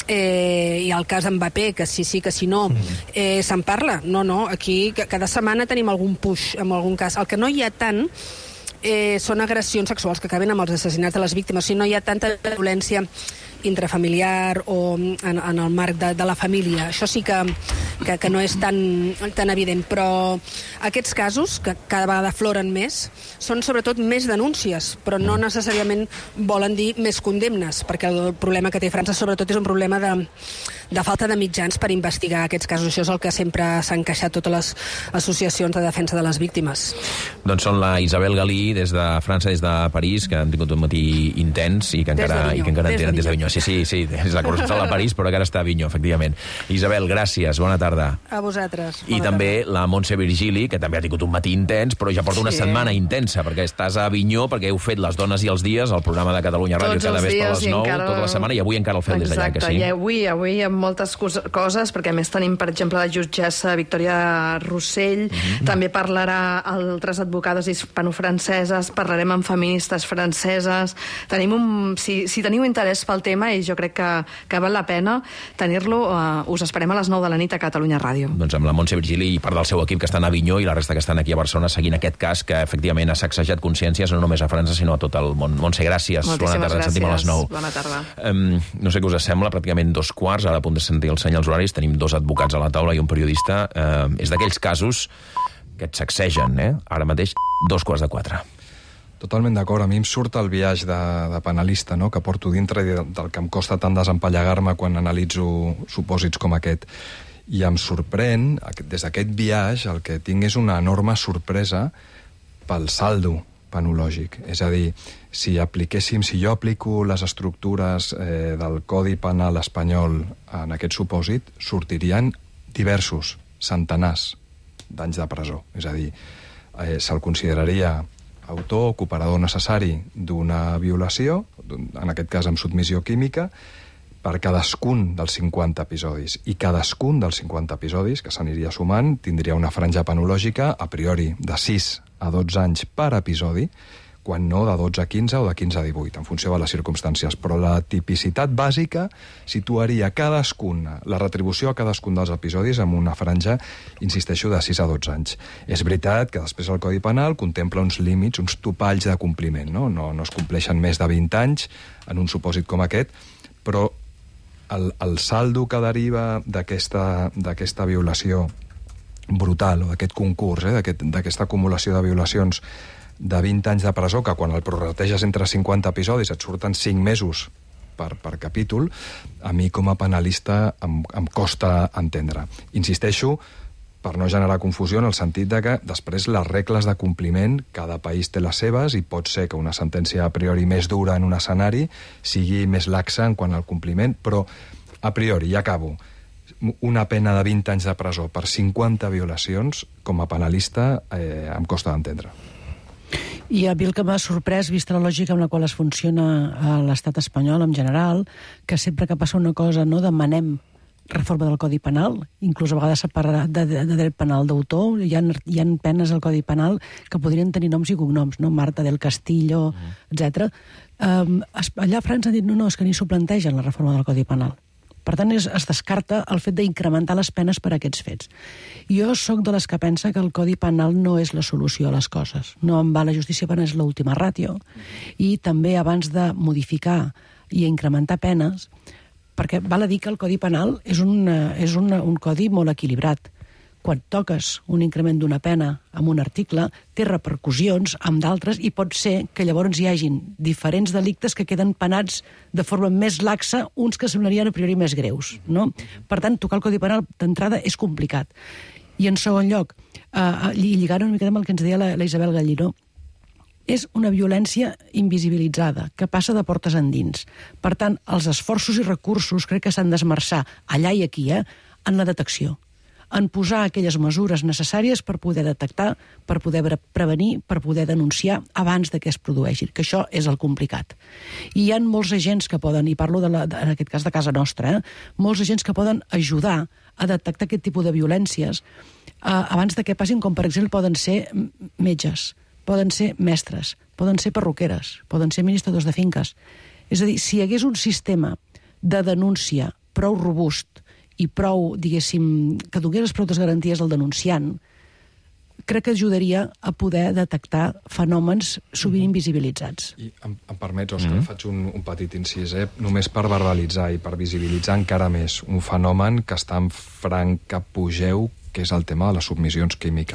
I el cas Mbappé, que sí, que si no, se'n parla. No, aquí cada setmana tenim algun push amb algun cas. El que no hi ha tant són agressions sexuals que acaben amb els assassinats de les víctimes. Si no hi ha tanta violència intrafamiliar o en el marc de la família. Això sí que no és tan evident, però aquests casos, que cada vegada afloren més, són sobretot més denúncies, però no necessàriament volen dir més condemnes, perquè el problema que té França sobretot és un problema de falta de mitjans per investigar aquests casos. Això és el que sempre s'han queixat totes les associacions de defensa de les víctimes. Doncs són la Isabel Galí des de França, des de París, que han tingut un matí intens i que encara en tenen des d'Avinyó. Sí, és la corresponsal a París, però que ara està a Avinyó, efectivament. Isabel, gràcies, bona tarda. A vosaltres. I també la Montse Virgili, que també ha tingut un matí intens, però ja porta una setmana intensa, perquè estàs a Avinyó, perquè heu fet Les dones i els dies, el programa de Catalunya Ràdio cada vespre a les 9, tota la setmana, i avui encara el feu des d'allà, que sí? Exacte, i avui amb moltes coses, perquè a més tenim, per exemple, la jutgessa Victòria Rossell, també parlarà altres advocades hispano-franceses, parlarem amb feministes franceses, si teniu interès pel tema, i jo crec que val la pena tenir-lo, us esperem a les 9 de la nit a Catalunya Ràdio. Doncs amb la Montse Virgili i part del seu equip que estan a Avinyó i la resta que estan aquí a Barcelona seguint aquest cas que efectivament ha sacsejat consciències no només a França sinó a tot el món. Montse, gràcies. Moltíssimes bona tarda, ens sentim a les 9. Bona tarda. No sé què us sembla, pràcticament 2:15, ara a punt de sentir el senyals horaris, tenim 2 advocats a la taula i un periodista. És d'aquells casos que et sacsegen, ara mateix 3:45. Totalment d'acord. A mi em surt el viatge de penalista, no?, que porto dintre del que em costa tant desempallegar-me quan analitzo supòsits com aquest. I em sorprèn, des d'aquest viatge, el que tinc és una enorme sorpresa pel saldo penològic. És a dir, si jo aplico les estructures del Codi Penal espanyol en aquest supòsit, sortirien diversos, centenars d'anys de presó. És a dir, se'l consideraria autor o cooperador necessari d'una violació, en aquest cas amb submissió química, per cadascun dels 50 episodis. I cadascun dels 50 episodis, que s'aniria sumant, tindria una franja penològica, a priori, de 6 a 12 anys per episodi, quan no de 12 a 15 o de 15 a 18, en funció de les circumstàncies. Però la tipicitat bàsica situaria la retribució a cadascun dels episodis amb una franja, insisteixo, de 6 a 12 anys. És veritat que després el Codi Penal contempla uns límits, uns topalls de compliment, no es compleixen més de 20 anys en un supòsit com aquest, però el saldo que deriva d'aquesta violació brutal, o d'aquest concurs, d'aquesta acumulació de violacions de 20 anys de presó, que quan el prorrateges entre 50 episodis et surten 5 mesos per capítol, a mi com a penalista em costa entendre. Insisteixo, per no generar confusió, en el sentit de que després les regles de compliment, cada país té les seves, i pot ser que una sentència a priori més dura en un escenari sigui més laxa en quant al compliment, però a priori, ja acabo, una pena de 20 anys de presó per 50 violacions, com a penalista, em costa d'entendre. I a mi el que m'ha sorprès, vista la lògica amb la qual es funciona a l'estat espanyol en general, que sempre que passa una cosa no demanem reforma del Codi Penal, inclús a vegades s'ha parlat de dret penal d'autor, hi ha penes al Codi Penal que podrien tenir noms i cognoms, no? Marta del Castillo, etc. Allà a França han dit, no, és que ni s'ho plantegen la reforma del Codi Penal. Per tant, es descarta el fet d'incrementar les penes per a aquests fets. Jo sóc de les que pensa que el Codi Penal no és la solució a les coses. No en va la justícia penal, és l'última ràtio. I també abans de modificar i incrementar penes, perquè val a dir que el Codi Penal és un codi molt equilibrat. Quan toques un increment d'una pena amb un article, té repercussions amb d'altres i pot ser que llavors hi hagin diferents delictes que queden penats de forma més laxa, uns que semblarien a priori més greus, no? Per tant, tocar el Codi Penal d'entrada és complicat. I en segon lloc, lligant una mica amb el que ens deia la Isabel Galí, no? És una violència invisibilitzada, que passa de portes endins. Per tant, els esforços i recursos crec que s'han d'esmerçar allà i aquí, en la detecció, en posar aquelles mesures necessàries per poder detectar, per poder prevenir, per poder denunciar abans de que es produeixi, que això és el complicat. I hi ha molts agents que poden, i parlo en aquest cas de casa nostra, molts agents que poden ajudar a detectar aquest tipus de violències abans de que passin, com per exemple poden ser metges, poden ser mestres, poden ser perruqueres, poden ser administradors de finques. És a dir, si hi hagués un sistema de denúncia prou robust i prou, diguéssim, que donés prou garanties al denunciant, crec que ajudaria a poder detectar fenòmens sovint invisibilitzats. I em permets, Òscar, faig un petit incís, només per verbalitzar i per visibilitzar encara més un fenomen que està en franc apogeu que és el tema de les submissions químiques.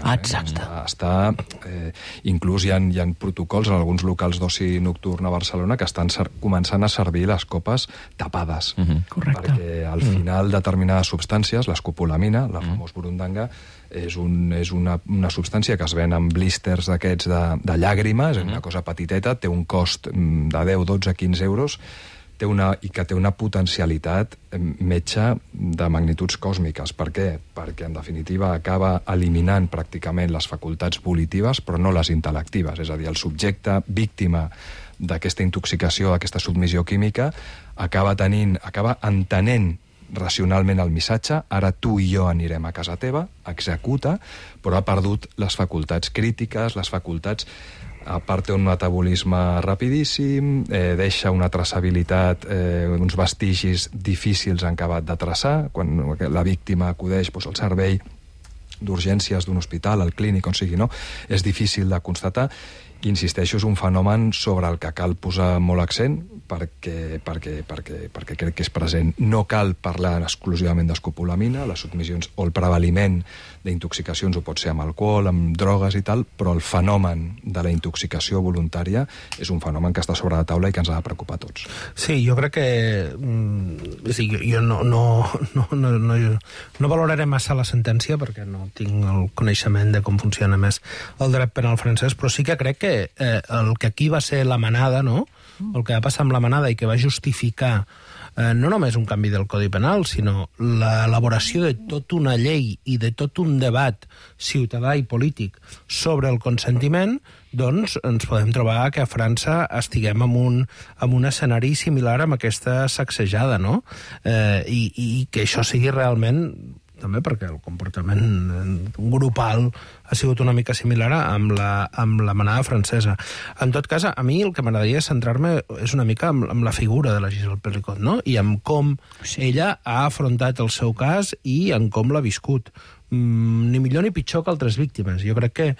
Exacte. Inclús hi ha protocols en alguns locals d'oci nocturn a Barcelona que estan començant a servir les copes tapades. Correcte. Perquè al final determinades substàncies, l'escopolamina, la famós burundanga, és una substància que es ven en blísters d'aquests de llàgrima, és una cosa petiteta, té un cost de 10, 12, 15 euros, i que té una potencialitat metge de magnituds còsmiques. Per què? Perquè, en definitiva, acaba eliminant pràcticament les facultats volitives, però no les intel·lectives. És a dir, el subjecte víctima d'aquesta intoxicació, d'aquesta submissió química, acaba entenent racionalment el missatge, ara tu i jo anirem a casa teva, executa, però ha perdut les facultats crítiques, les facultats... A part té un metabolisme rapidíssim, deixa una traçabilitat, uns vestigis difícils en acabat de traçar, quan la víctima acudeix al servei d'urgències d'un hospital, al clínic, on sigui, no? És difícil de constatar. Insisteixo, és un fenomen sobre el que cal posar molt accent, perquè crec que és present. No cal parlar exclusivament d'escopolamina, les submissions o el prevaliment d'intoxicacions ho pot ser amb alcohol, amb drogues i tal, però el fenomen de la intoxicació voluntària és un fenomen que està sobre la taula i que ens ha de preocupar a tots. Sí, jo crec que... jo no valoraré massa la sentència perquè no tinc el coneixement de com funciona més el dret penal francès, però sí que crec que el que aquí va ser la manada, no? El que va passar amb la manada i que va justificar no només un canvi del Codi Penal, sinó l'elaboració de tota una llei i de tot un debat ciutadà i polític sobre el consentiment, doncs ens podem trobar que a França estiguem en un escenari similar amb aquesta sacsejada, no? I que això sigui realment... també perquè el comportament grupal ha sigut una mica similar amb la manada francesa. En tot cas, a mi el que m'agradaria centrar-me és una mica amb la figura de la Gisèle Pelicot, no? I amb com ella ha afrontat el seu cas i en com l'ha viscut. Ni millor ni pitjor que altres víctimes. Jo crec que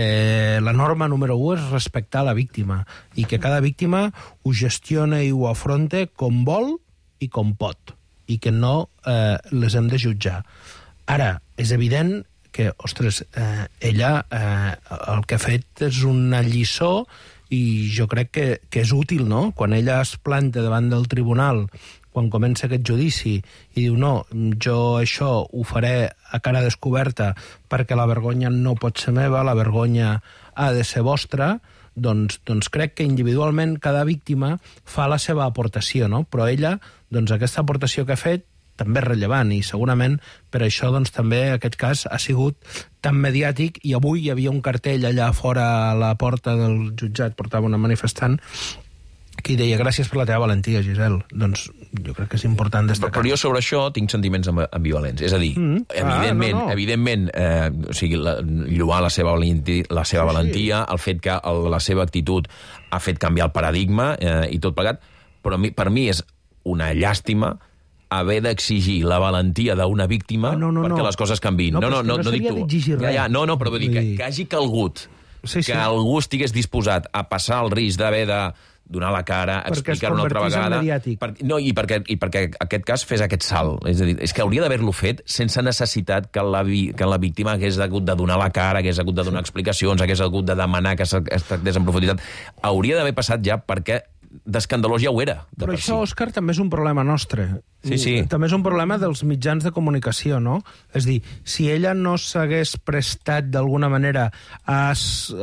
la norma número 1 és respectar la víctima i que cada víctima ho gestiona i ho afronta com vol i com pot, i que no les hem de jutjar. Ara, és evident que, ostres, ella el que ha fet és una lliçó i jo crec que és útil, no? Quan ella es planta davant del tribunal, quan comença aquest judici, i diu, no, jo això ho faré a cara descoberta perquè la vergonya no pot ser meva, la vergonya ha de ser vostra, doncs crec que individualment cada víctima fa la seva aportació, no? Però ella, doncs aquesta aportació que ha fet també és rellevant i segurament per això doncs també aquest cas ha sigut tan mediàtic i avui hi havia un cartell allà fora a la porta del jutjat, portava una manifestant que deia gràcies per la teva valentia, Gisèle. Doncs jo crec que és important destacar. Però jo sobre això tinc sentiments ambivalents. És a dir, evidentment, o sigui, lloar la seva valentia, el fet que la seva actitud ha fet canviar el paradigma i tot plegat, però per mi és una llàstima haver d'exigir la valentia d'una víctima perquè les coses canviïn. No dic tu. No, però vull dir que hagi calgut que algú estigués disposat a passar el risc d'haver de donar la cara, explicar-ho una altra vegada... I perquè aquest cas fes aquest salt. És a dir, és que hauria d'haver-lo fet sense necessitat que la víctima hagués hagut de donar la cara, hagués hagut de donar explicacions, hagués hagut de demanar que es tractés en profunditat. Hauria d'haver passat ja perquè d'escandalós ja ho era. Però això, Òscar, també és un problema nostre. Sí. També és un problema dels mitjans de comunicació, no? És dir, si ella no s'hagués prestat d'alguna manera a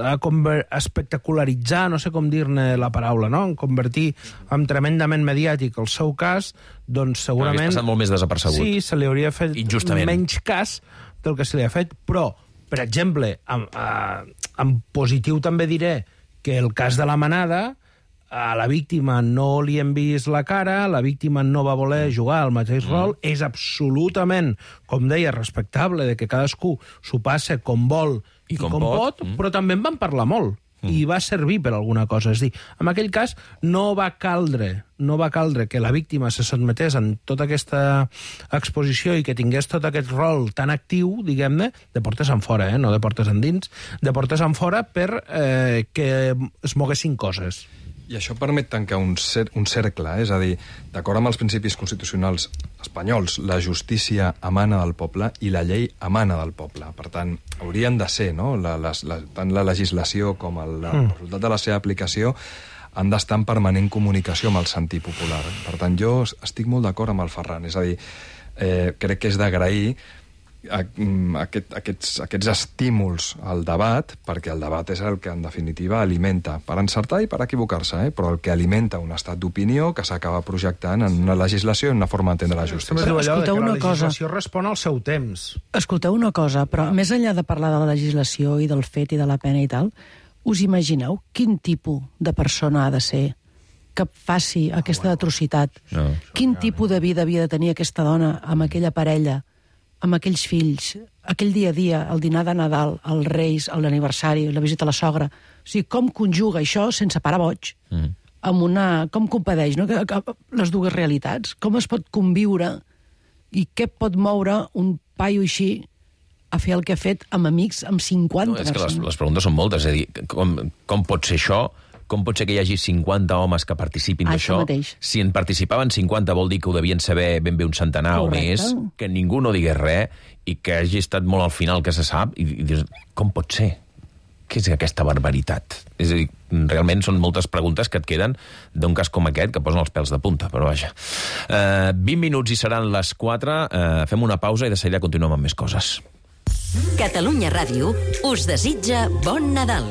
espectacularitzar, no sé com dir-ne la paraula, no? En convertir en tremendament mediàtic el seu cas, doncs segurament... Hauria passat molt més desapercebut. Sí, se li hauria fet menys cas del que se li ha fet, però, per exemple, en positiu també diré que el cas de la manada a la víctima no li hem vist la cara, la víctima no va voler jugar al mateix rol, és absolutament, com deia, respectable de que cadascú s'ho passe com vol i com pot, però també en van parlar molt i va servir per alguna cosa. És dir, en aquell cas no va caldre que la víctima se sotmetés en tota aquesta exposició i que tingués tot aquest rol tan actiu, diguem-ne, de portes enfora, no de portes endins, de portes enfora per que es moguessin coses. I això permet tancar un cercle, és a dir, d'acord amb els principis constitucionals espanyols, la justícia emana del poble i la llei emana del poble. Per tant, haurien de ser, no? Tant la legislació com el resultat de la seva aplicació han d'estar en permanent comunicació amb el sentit popular. Per tant, jo estic molt d'acord amb el Ferran, és a dir, crec que és d'agrair aquests estímuls al debat, perquè el debat és el que en definitiva alimenta, per encertar i per equivocar-se, però el que alimenta un estat d'opinió que s'acaba projectant en una legislació i en una forma d'entendre la justícia. Però escolteu una cosa. La legislació respon al seu temps. Escolteu una cosa, però més enllà de parlar de la legislació i del fet i de la pena i tal, us imagineu quin tipus de persona ha de ser que faci aquesta atrocitat? Quin tipus de vida havia de tenir aquesta dona amb aquella parella, amb aquells fills, aquell dia a dia, el dinar de Nadal, els Reis, l'aniversari, la visita a la sogra? O sigui, com conjuga això sense parar boig? Com compadeix, no? Les dues realitats? Com es pot conviure? I què pot moure un paio així a fer el que ha fet amb amics, amb 50 persones? És que les preguntes són moltes. És a dir, com pot ser això? Com pot ser que hi hagi 50 homes que participin d'això? Si en participaven 50 vol dir que ho devien saber ben bé un centenar o més, que ningú no digués res i que hagi estat molt al final que se sap. I dius, com pot ser? Què és aquesta barbaritat? És a dir, realment són moltes preguntes que et queden d'un cas com aquest que posen els pèls de punta, però vaja. 20 minuts i seran les 4. Fem una pausa i de seguida continuem amb més coses. Catalunya Ràdio us desitja bon Nadal.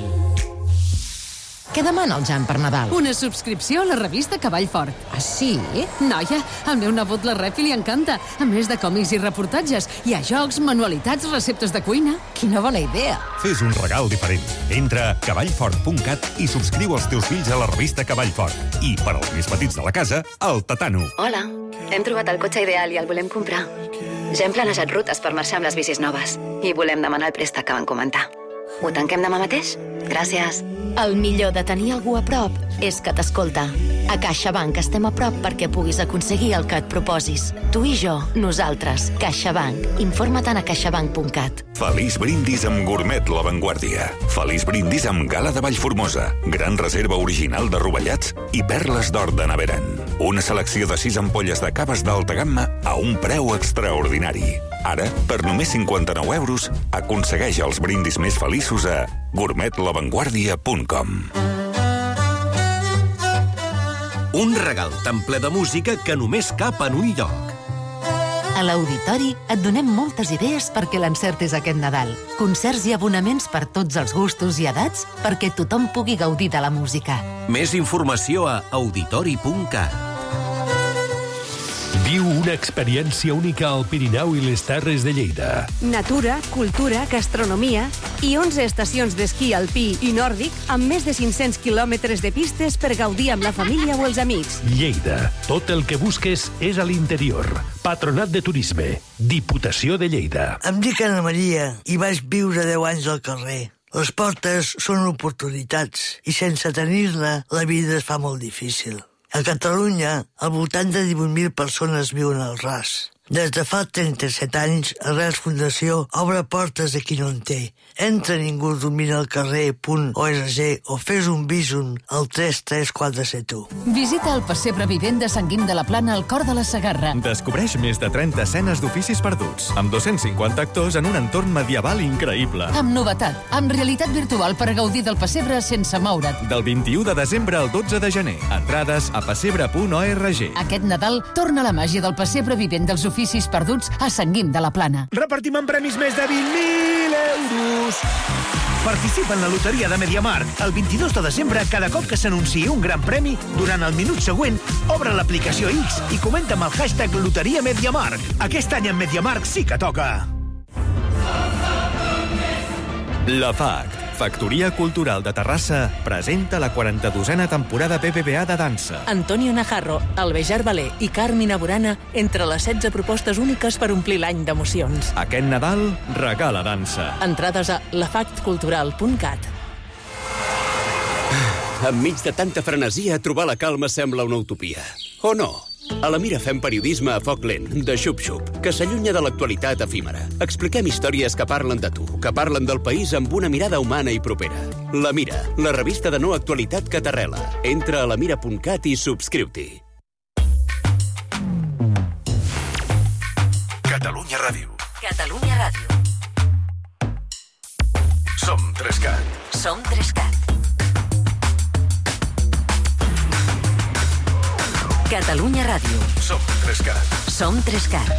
Què demana el Jan per Nadal? Una subscripció a la revista Cavall Fort. Ah, sí? Noia, al meu nebot la rep i li encanta. A més de còmics i reportatges. Hi ha jocs, manualitats, receptes de cuina. Quina bona idea. Fes un regal diferent. Entra a cavallfort.cat i subscriu els teus fills a la revista Cavall Fort. I, per als més petits de la casa, el Tatano. Hola, hem trobat el cotxe ideal i el volem comprar. Ja hem planejat rutes per marxar amb les bicis noves i volem demanar el préstec que van comentar. Ho tanquem demà mateix? Gràcies. El millor de tenir algú a prop és que t'escolta. A CaixaBank estem a prop perquè puguis aconseguir el que et proposis. Tu i jo, nosaltres. CaixaBank. Informa't a caixabank.cat. Feliç brindis amb Gourmet La Vanguardia. Feliç brindis amb gala de Vallformosa. Gran reserva original de rovellats i perles d'or de Naveran. Una selecció de 6 ampolles de caves d'alta gamma a un preu extraordinari. Ara, per només 59 euros, aconsegueix els brindis més feliços a gourmetlavanguardia.com. Un regal tan ple de música que només cap en un lloc. A l'Auditori et donem moltes idees perquè l'encertis aquest Nadal. Concerts i abonaments per tots els gustos i edats perquè tothom pugui gaudir de la música. Més informació a auditori.cat. Viu una experiència única al Pirineu i les Terres de Lleida. Natura, cultura, gastronomia i 11 estacions d'esquí alpí i nòrdic amb més de 500 quilòmetres de pistes per gaudir amb la família o els amics. Lleida. Tot el que busques és a l'interior. Patronat de Turisme. Diputació de Lleida. Em dic Anna Maria i vaig viure 10 anys al carrer. Les portes són oportunitats i sense tenir-ne la vida es fa molt difícil. A Catalunya, al voltant de 18.000 persones viuen al ras. Des de fa 37 anys, Arrels Fundació obre portes a qui no en té. Entra ningú domina el carrer.org o fes un bíson al 33471. Visita el pessebre vivent de Sant Guim de la Plana al cor de la Segarra. Descobreix més de 30 escenes d'oficis perduts, amb 250 actors en un entorn medieval increïble. Amb novetat, amb realitat virtual per gaudir del pessebre sense moure't. Del 21 de desembre al 12 de gener. Entrades a pessebre.org. Aquest Nadal torna la màgia del pessebre vivent dels oficis perduts a Sant Guim de la Plana. Repartim en premis més de 20.000 euros. Participa en la loteria de MediaMarkt. El 22 de desembre, cada cop que s'anunciï un gran premi, durant el minut següent, obre l'aplicació X i comenta amb el hashtag Loteria MediaMarkt. Aquest any en MediaMarkt sí que toca. La FAC, Factoria Cultural de Terrassa, presenta la 42a temporada BBVA de dansa. Antonio Najarro, Albejar Balé i Carmina Burana entre les 16 propostes úniques per omplir l'any d'emocions. Aquest Nadal, regala dansa. Entrades a lafactcultural.cat. Enmig de tanta frenesia, trobar la calma sembla una utopia. O no? A la Mira fem periodisme a foc lent, de xup-xup, que s'allunya de l'actualitat efímera. Expliquem històries que parlen de tu, que parlen del país amb una mirada humana i propera. La Mira, la revista de no actualitat que t'arrela. Entra a lamira.cat i subscriu-t'hi. Catalunya Ràdio. Catalunya Ràdio. Som 3CAT. Som 3CAT. Catalunya Ràdio. Som 3CAT. Som 3CAT.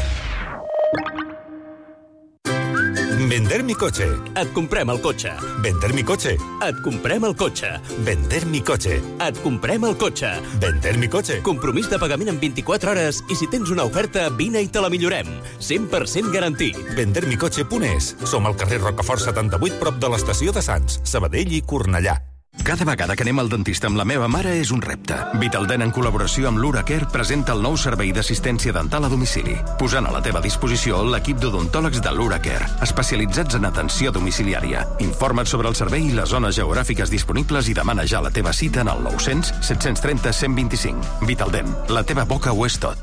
Vender mi coche. Et comprem el cotxe. Vender mi coche. Et comprem el cotxe. Vender mi coche. Et comprem el cotxe. Vender mi coche. Compromís de pagament en 24 hores i si tens una oferta, vine i te la millorem. 100% garantit. Vendermicoche.es. Som al carrer Rocafort 78, prop de l'estació de Sants, Sabadell i Cornellà. Cada vegada que anem al dentista amb la meva mare és un repte. Vitaldent, en col·laboració amb l'Uracare, presenta el nou servei d'assistència dental a domicili, posant a la teva disposició l'equip d'odontòlegs de l'Uracare, especialitzats en atenció domiciliària. Informa't sobre el servei i les zones geogràfiques disponibles i demana ja la teva cita en el 900 730 125. Vitaldent, la teva boca ho és tot.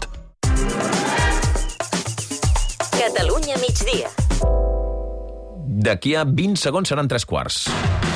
Catalunya migdia. D'aquí a 20 segons seran 3:15.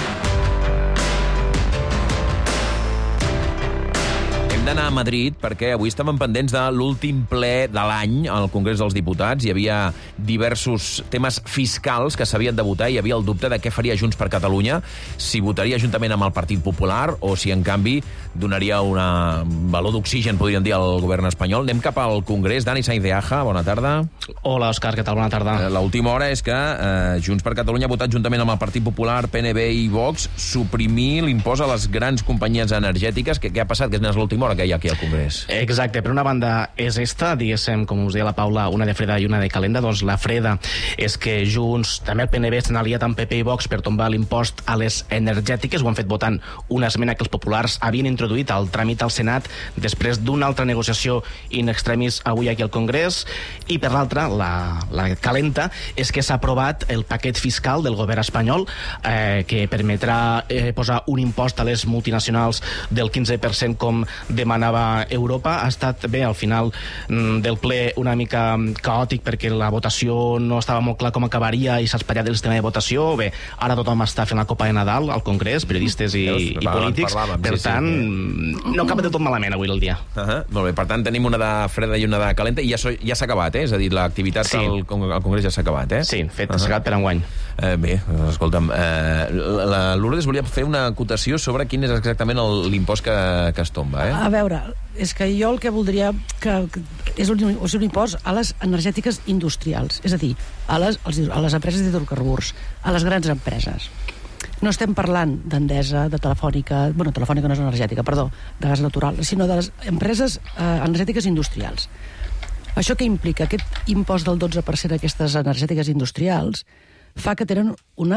Hem d'anar a Madrid perquè avui estàvem pendents de l'últim ple de l'any al Congrés dels Diputats. Hi havia diversos temes fiscals que s'havien de votar i hi havia el dubte de què faria Junts per Catalunya, si votaria juntament amb el Partit Popular o si, en canvi, donaria una valor d'oxigen, podríem dir, al govern espanyol. Anem cap al Congrés. Dani Sainz de Aja, bona tarda. Hola, Òscar, què tal? Bona tarda. L'última hora és que Junts per Catalunya ha votat juntament amb el Partit Popular, PNB i Vox suprimir l'impost a les grans companyies energètiques. Què ha passat? Que és l'última hora que hi ha aquí al Congrés. Exacte, per una banda és esta, diguéssim, com us deia la Paula, una de freda i una de calenta. Doncs la freda és que Junts, també el PNB, s'han aliat amb PP i Vox per tombar l'impost a les energètiques. Ho han fet votant una esmena que els populars havien introduït al tràmit al Senat després d'una altra negociació in extremis avui aquí al Congrés. I per l'altra, la calenta, és que s'ha aprovat el paquet fiscal del govern espanyol que permetrà posar un impost a les multinacionals del 15% com demanava Europa. Ha estat bé, al final del ple, una mica caòtic perquè la votació no estava molt clar com acabaria i s'ha espatllat el sistema de votació. Bé, ara tothom està fent la copa de Nadal al Congrés, periodistes i polítics. Per tant, no acaba de tot malament avui el dia. Molt bé, per tant tenim una de freda i una de calenta i ja s'ha acabat, és a dir, l'activitat al Congrés ja s'ha acabat, Sí, s'ha acabat per enguany. Bé, escolta'm, la Lourdes volia fer una acotació sobre quin és exactament l'impost que es tomba, A veure, és que jo el que voldria que és un impost a les energètiques industrials, és a dir, a les empreses d'hidrocarburs, a les grans empreses. No estem parlant d'Endesa, de Telefònica... Bueno, Telefònica no és energètica, perdó, de gas natural, sinó de les empreses energètiques industrials. Això què implica? Aquest impost del 12% a aquestes energètiques industrials fa que tenen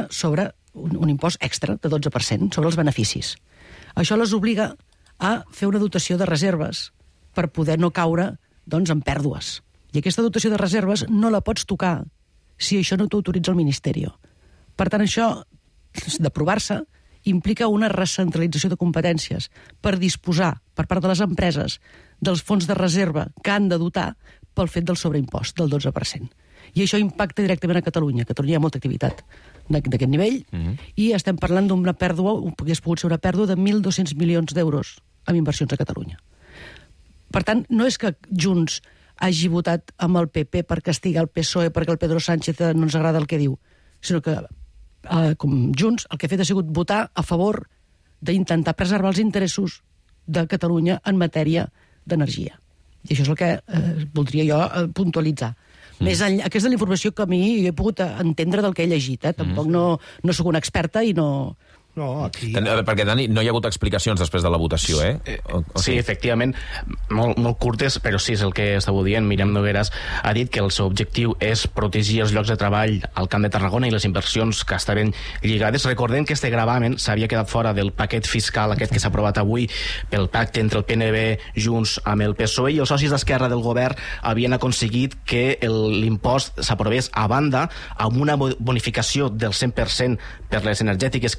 un impost extra de 12% sobre els beneficis. Això les obliga a fer una dotació de reserves per poder no caure en pèrdues. I aquesta dotació de reserves no la pots tocar si això no t'autoritza el Ministeri. Per tant, això, d'aprovar-se, implica una recentralització de competències per disposar, per part de les empreses, dels fons de reserva que han de dotar pel fet del sobreimpost del 12%. I això impacta directament a Catalunya. A Catalunya hi ha molta activitat d'aquest nivell i estem parlant d'una pèrdua, hauria pogut ser una pèrdua de 1.200 milions d'euros amb inversions a Catalunya. Per tant, no és que Junts hagi votat amb el PP per castigar el PSOE perquè el Pedro Sánchez no ens agrada el que diu, sinó que com Junts el que ha fet ha sigut votar a favor d'intentar preservar els interessos de Catalunya en matèria d'energia. I això és el que voldria jo puntualitzar. Més enllà, aquesta és la informació que a mi he pogut entendre del que he llegit. Tampoc no soc una experta i no... No, aquí... Perquè, Dani, no hi ha hagut explicacions després de la votació, Sí, efectivament, molt curtes, però sí, és el que estàveu dient. Míriam Nogueras ha dit que el seu objectiu és protegir els llocs de treball al Camp de Tarragona i les inversions que estaven lligades. Recordem que este gravamen s'havia quedat fora del paquet fiscal aquest que s'ha aprovat avui pel pacte entre el PNB, Junts amb el PSOE, i els socis d'Esquerra del govern havien aconseguit que l'impost s'aprovés a banda amb una bonificació del 100% per les energètiques que impulsa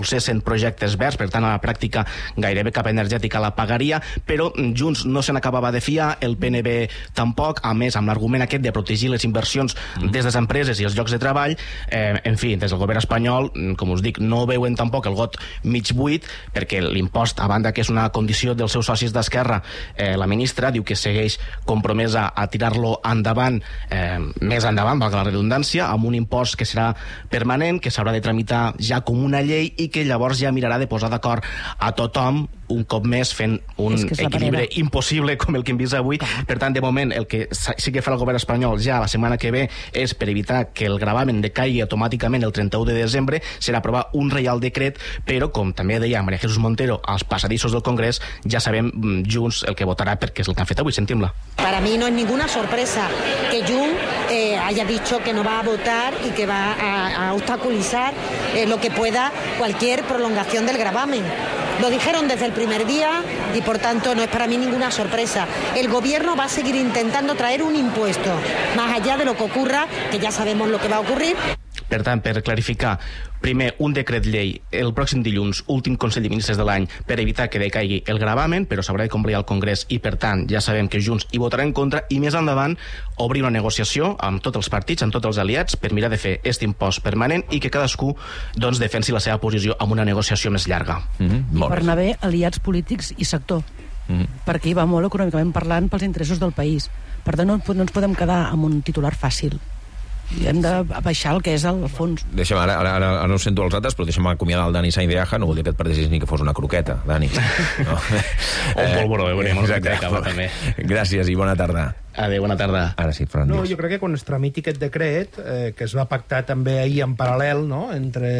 impulsessin projectes verds, per tant, a la pràctica gairebé cap energètica la pagaria, però Junts no se n'acabava de fiar, el PNB tampoc, a més, amb l'argument aquest de protegir les inversions des de les empreses i els llocs de treball, en fi, des del govern espanyol, com us dic, no veuen tampoc el got mig buit, perquè l'impost, a banda que és una condició dels seus socis d'Esquerra, la ministra diu que segueix compromesa a tirar-lo endavant, més endavant, valga la redundància, amb un impost que serà permanent, que s'haurà de tramitar ja com una llei i que llavors ja mirarà de posar d'acord a tothom, un cop més fent un equilibri impossible com el que hem vist avui. Per tant, de moment, el que sí que farà el govern espanyol ja la setmana que ve és, per evitar que el gravamen decaigui automàticament el 31 de desembre, serà aprovar un reial decret, però, com també deia María Jesús Montero, als passadissos del Congrés, ja sabem Junts el que votarà, perquè és el que han fet avui. Sentim-la. Para mí no es ninguna sorpresa que Junts haya dicho que no va a votar y que va a obstaculizar lo que pueda cualquier prolongación del gravamen. Lo dijeron desde el primer día y, por tanto, no es para mí ninguna sorpresa. El Gobierno va a seguir intentando traer un impuesto, más allá de lo que ocurra, que ya sabemos lo que va a ocurrir. Per tant, per clarificar, primer, un decret llei el pròxim dilluns, últim Consell de Ministres de l'any, per evitar que decaigui el gravamen, però s'haurà de complir al Congrés i, per tant, ja sabem que Junts hi votarà en contra, i més endavant obrir una negociació amb tots els partits, amb tots els aliats, per mirar de fer aquest impost permanent i que cadascú doncs, defensi la seva posició amb una negociació més llarga. Per anar bé aliats polítics i sector. Perquè hi va molt econòmicament parlant pels interessos del país. Per tant, no ens podem quedar amb un titular fàcil. I hem de baixar el que és el fons. Deixa'm, ara no ho sento els altres, però deixa'm acomiadar el Dani Sainz de Aja, no volia que et perdessis ni que fos una croqueta, Dani. No. Un polvoró, veurem el que acaba, també. Gràcies i bona tarda. Adéu, bona tarda. Ara sí, Fernández. No, jo crec que quan es tramiti aquest decret, que es va pactar també ahir en paral·lel, no?, entre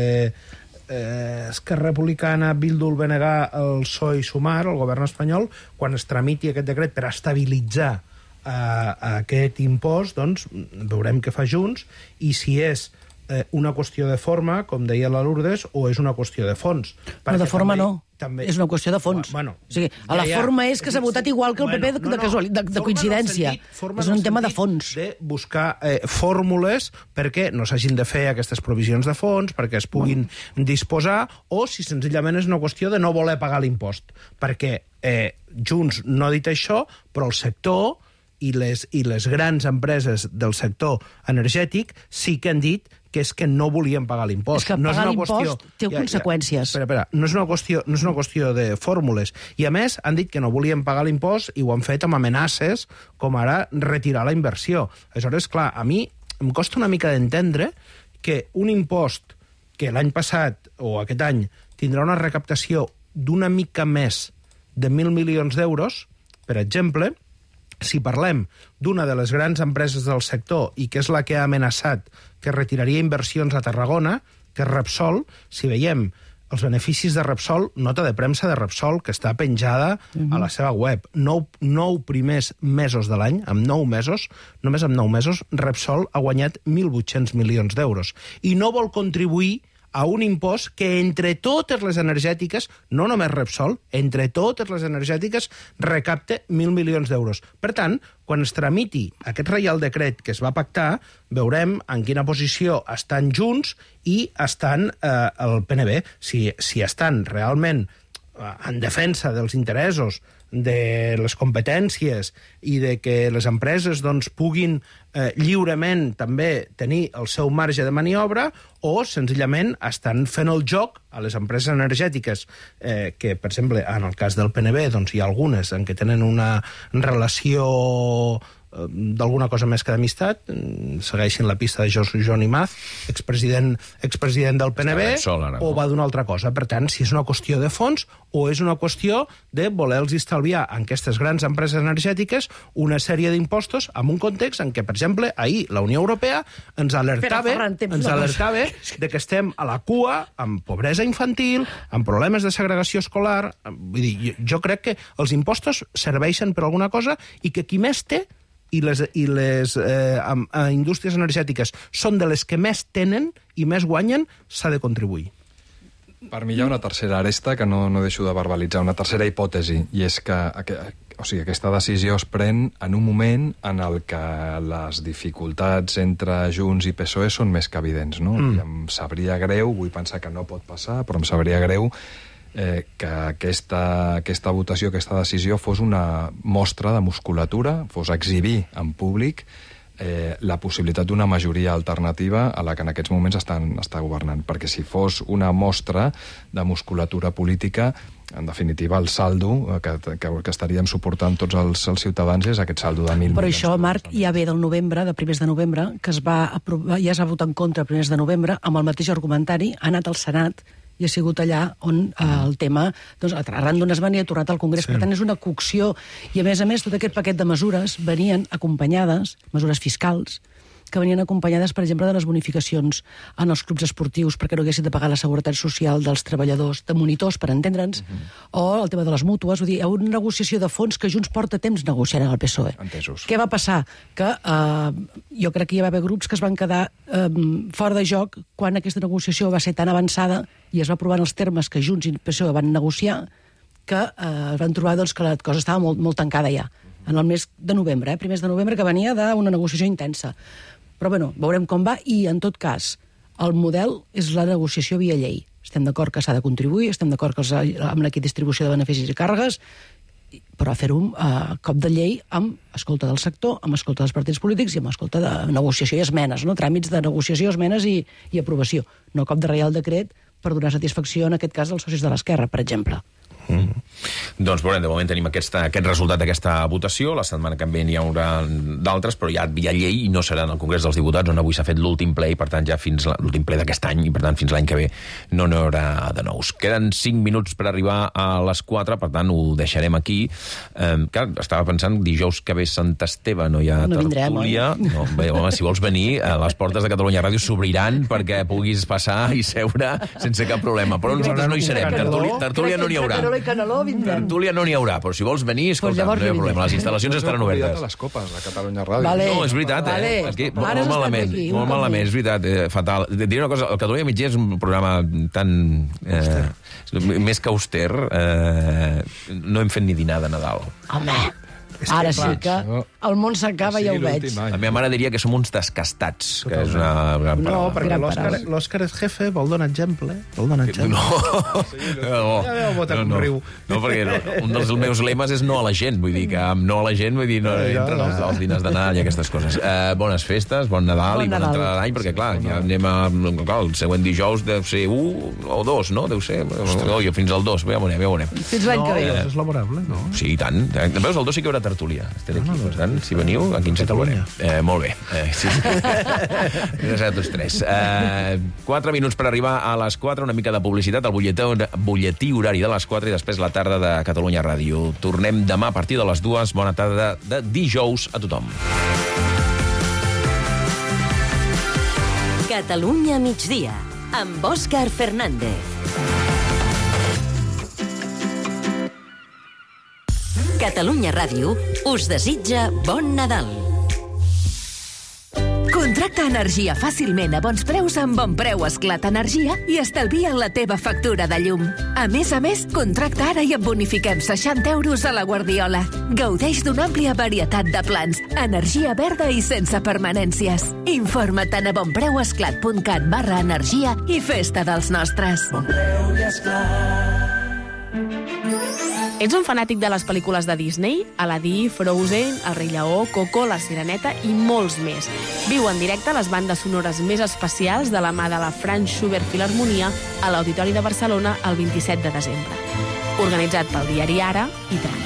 Esquerra Republicana, Bildu, el BNG, el PSOE i Sumar, el govern espanyol, quan es tramiti aquest decret per estabilitzar aquest impost, doncs veurem què fa Junts i si és una qüestió de forma, com deia la Lourdes, o és una qüestió de fons. Però de forma no. És una qüestió de fons. Bueno, o sigui, la forma és que s'ha votat igual que el PP de coincidència. És un tema de fons. De buscar fórmules perquè no s'hagin de fer aquestes provisions de fons, perquè es puguin disposar, o si senzillament és una qüestió de no voler pagar l'impost. Perquè Junts no ha dit això, però el sector i les grans empreses del sector energètic sí que han dit que és que no volien pagar l'impost. És que pagar l'impost té conseqüències. Espera, no és una qüestió de fórmules. I a més han dit que no volien pagar l'impost i ho han fet amb amenaces com ara retirar la inversió. Aleshores, clar, a mi em costa una mica d'entendre que un impost que l'any passat o aquest any tindrà una recaptació d'una mica més de 1.000 milions d'euros, per exemple, si parlem d'una de les grans empreses del sector i que és la que ha amenaçat que retiraria inversions a Tarragona, que és Repsol, si veiem els beneficis de Repsol, nota de premsa de Repsol, que està penjada a la seva web. 9 primers mesos de l'any, amb 9 mesos, només amb 9 mesos, Repsol ha guanyat 1.800 milions d'euros. I no vol contribuir a un impost que entre totes les energètiques, no només Repsol, entre totes les energètiques recapte 1.000 milions d'euros. Per tant, quan es tramiti aquest reial decret que es va pactar, veurem en quina posició estan Junts i estan el PNB. Si estan realment en defensa dels interessos, de les competències i de que les empreses doncs, puguin lliurement també tenir el seu marge de maniobra, o senzillament estan fent el joc a les empreses energètiques que, per exemple, en el cas del PNB doncs, hi ha algunes en què tenen una relació d'alguna cosa més que d'amistat, segueixin la pista de Joan Imaz, expresident del PNB, o va d'una altra cosa. Per tant, si és una qüestió de fons o és una qüestió de voler-los estalviar en aquestes grans empreses energètiques una sèrie d'impostos en un context en què, per exemple, ahir la Unió Europea ens alertava de que estem a la cua amb pobresa infantil, amb problemes de segregació escolar. Vull dir, jo crec que els impostos serveixen per alguna cosa i que qui més té i les indústries energètiques són de les que més tenen i més guanyen, s'ha de contribuir. Per mi hi ha una tercera aresta que no deixo de verbalitzar, una tercera hipòtesi, i és que O sigui, aquesta decisió es pren en un moment en el que les dificultats entre Junts i PSOE són més que evidents, no? I em sabria greu, vull pensar que no pot passar, però em sabria greu que aquesta votació, aquesta decisió fos una mostra de musculatura, fos exhibir en públic la possibilitat d'una majoria alternativa a la que en aquests moments està governant. Perquè si fos una mostra de musculatura política, en definitiva, el saldo que estaríem suportant tots els ciutadans és aquest saldo de 1.000 Però milions. això, Marc, ja ve del novembre, de primers de novembre, que es va aprovar, ja es va votar en contra primers de novembre, amb el mateix argumentari, ha anat al Senat i ha sigut allà on el tema, doncs, arran d'on es venia, ha tornat al Congrés. Sí. Per tant, és una cocció. I, a més, tot aquest paquet de mesures venien acompanyades, mesures fiscals, que venien acompanyades, per exemple, de les bonificacions en els clubs esportius perquè no haguessin de pagar la seguretat social dels treballadors, de monitors, per entendre'ns, o el tema de les mútues. Vull dir, hi ha una negociació de fons que Junts porta temps negociant amb el PSOE. Entesos. Què va passar? Que jo crec que hi va haver grups que es van quedar fora de joc quan aquesta negociació va ser tan avançada i es va aprovar en els termes que Junts i PSOE van negociar, que es van trobar doncs, que la cosa estava molt, molt tancada ja, en el mes de novembre, primers de novembre, que venia d'una negociació intensa. Però, bueno, veurem com va, i, en tot cas, el model és la negociació via llei. Estem d'acord que s'ha de contribuir, estem d'acord que amb l'equidistribució de beneficis i càrregues, però fer-ho cop de llei amb escolta del sector, amb escolta dels partits polítics i amb escolta de negociació i esmenes, no? Tràmits de negociació, esmenes i aprovació. No cop de reial decret per donar satisfacció, en aquest cas, als socis de l'esquerra, per exemple. Doncs veurem, de moment tenim aquest resultat d'aquesta votació. La setmana que ve n'hi haurà d'altres, però ja hi ha llei i no serà en el Congrés dels Diputats, on avui s'ha fet l'últim ple, i per tant ja fins l'últim ple d'aquest any, i per tant fins l'any que ve no n'hi haurà de nous. Queden 5 minuts per arribar a les 4, per tant ho deixarem aquí. Clar, estava pensant, dijous que ve Sant Esteve, no hi ha tertúlia. No, bé, home, si vols venir, les portes de Catalunya Ràdio s'obriran perquè puguis passar i seure sense cap problema. Però nosaltres no hi serem, tertúlia no n'hi haurà. Tertúlia no n'hi haurà, però si vols venir, escolta, no hi ha problema, les instal·lacions estaran obertes. Les copes de Catalunya Ràdio. No, és veritat, molt malament, és veritat, fatal. Diré una cosa, el Catalunya Migdia és un programa tan... més que auster, no hem fet ni dinar de Nadal. Home, ara sí que el món s'acaba, ja ho veig. La meva mare diria que som uns descastats, que és una gran paraula. No, perquè l'Òscar és jefe, vol donar exemple. No, perquè un dels meus lemes és no a la gent, vull dir que amb no a la gent, vull dir, no entren els dinars de Nadal i aquestes coses. Bones festes, bon Nadal i bona entrada d'any, perquè clar, ja anem el següent dijous deu ser 1 o 2, no? Deu ser, fins al 2, ja veurem. Fins l'any que ve. No, és laborable, no? Sí, i tant. Veus, el 2 sí que hi haurà tertúlia. Estaré aquí, per tant, si veniu, aquí ens trobarem. Molt bé. Gràcies a tots tres. 4 minuts per arribar a les 4, una mica de publicitat, el butlletí horari de les 4 i després la tarda de Catalunya Ràdio. Tornem demà a partir de les 2. Bona tarda de dijous a tothom. Catalunya migdia, amb Òscar Fernández. Catalunya Ràdio us desitja bon Nadal. Contracta energia fàcilment a bons preus amb Bon Preu Esclat Energia i estalvia la teva factura de llum. A més, contracta ara i et bonifiquem 60 euros a la Guardiola. Gaudeix d'una àmplia varietat de plans, energia verda i sense permanències. Informa't a bonpreuesclat.cat/energia i festa dels nostres. Bon Preu i Esclat. Ets un fanàtic de les pel·lícules de Disney? Aladí, Frozen, El rei Lleó, Coco, La Sireneta i molts més. Viu en directe les bandes sonores més especials de la mà de la Franz Schubert Filharmonia a l'Auditori de Barcelona el 27 de desembre. Organitzat pel diari Ara i Tran.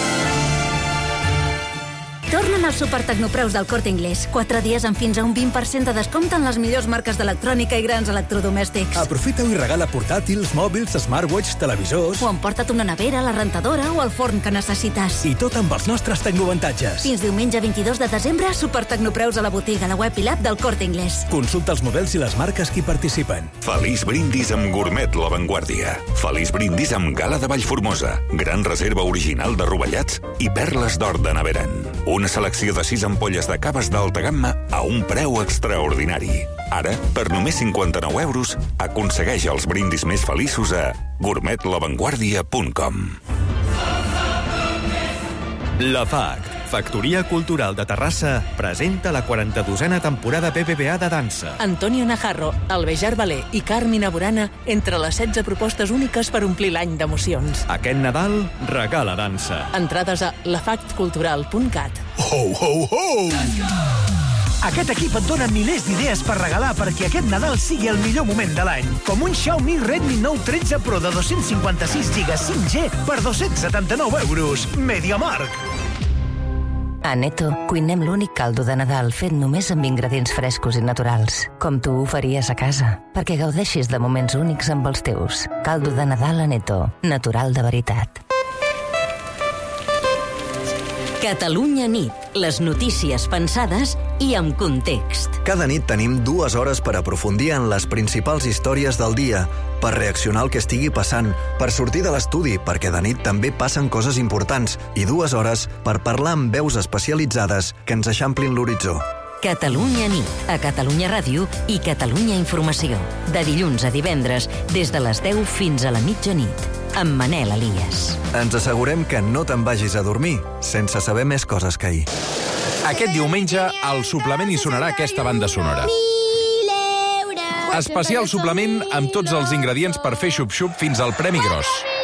Tornen els supertecnopreus del Corte Inglés. 4 dies amb fins a un 20% de descompte en les millors marques d'electrònica i grans electrodomèstics. Aprofita-ho i regala portàtils, mòbils, smartwatch, televisors... O emporta't una nevera, la rentadora o el forn que necessites. I tot amb els nostres tecnoavantatges. Fins diumenge 22 de desembre, supertecnopreus a la botiga, la web i l'app del Corte Inglés. Consulta els models i les marques que hi participen. Feliç brindis amb Gourmet La Vanguardia. Feliç brindis amb Gala de Vallformosa. Gran reserva original de rovellats i perles d'or de Naveran. Una selecció de 6 ampolles de caves d'alta gamma a un preu extraordinari. Ara, per només 59 euros, aconsegueix els brindis més feliços a gourmetlavanguardia.com. La FAC, Factoria Cultural de Terrassa, presenta la 42a temporada PPBA de dansa. Antonio Najarro, Albejar Balé i Carmina Burana entre les 16 propostes úniques per omplir l'any d'emocions. Aquest Nadal, regala dansa. Entrades a lafactcultural.cat. Ho, ho, ho! Aquest equip et dona milers d'idees per regalar perquè aquest Nadal sigui el millor moment de l'any. Com un Xiaomi Redmi Note 13 Pro de 256 GB 5G per 279 €. MediaMarkt. A Neto cuinem l'únic caldo de Nadal fet només amb ingredients frescos i naturals, com tu ho faries a casa, perquè gaudeixis de moments únics amb els teus. Caldo de Nadal a Neto, natural de veritat. Catalunya nit, les notícies pensades i amb context. Cada nit tenim 2 hores per aprofundir en les principals històries del dia, per reaccionar al que estigui passant, per sortir de l'estudi, perquè de nit també passen coses importants, i 2 hores per parlar amb veus especialitzades que ens eixamplin l'horitzó. Catalunya nit, a Catalunya Ràdio i Catalunya Informació. De dilluns a divendres, des de les 10 fins a la mitjanit, amb Manel Elias. Ens assegurem que no te'n vagis a dormir sense saber més coses que ahir. Aquest diumenge, al suplement hi sonarà aquesta banda sonora. Especial suplement amb tots els ingredients per fer xup-xup fins al Premi Gros.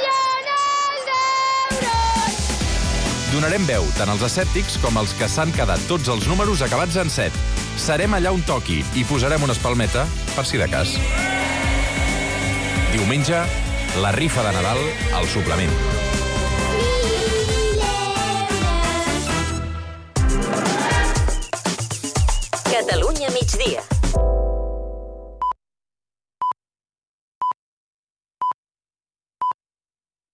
Donarem veu tant als escèptics com als que s'han quedat tots els números acabats en 7. Serem allà on toqui i posarem una espalmeta per si de cas. Diumenge, la rifa de Nadal al suplement. Catalunya migdia.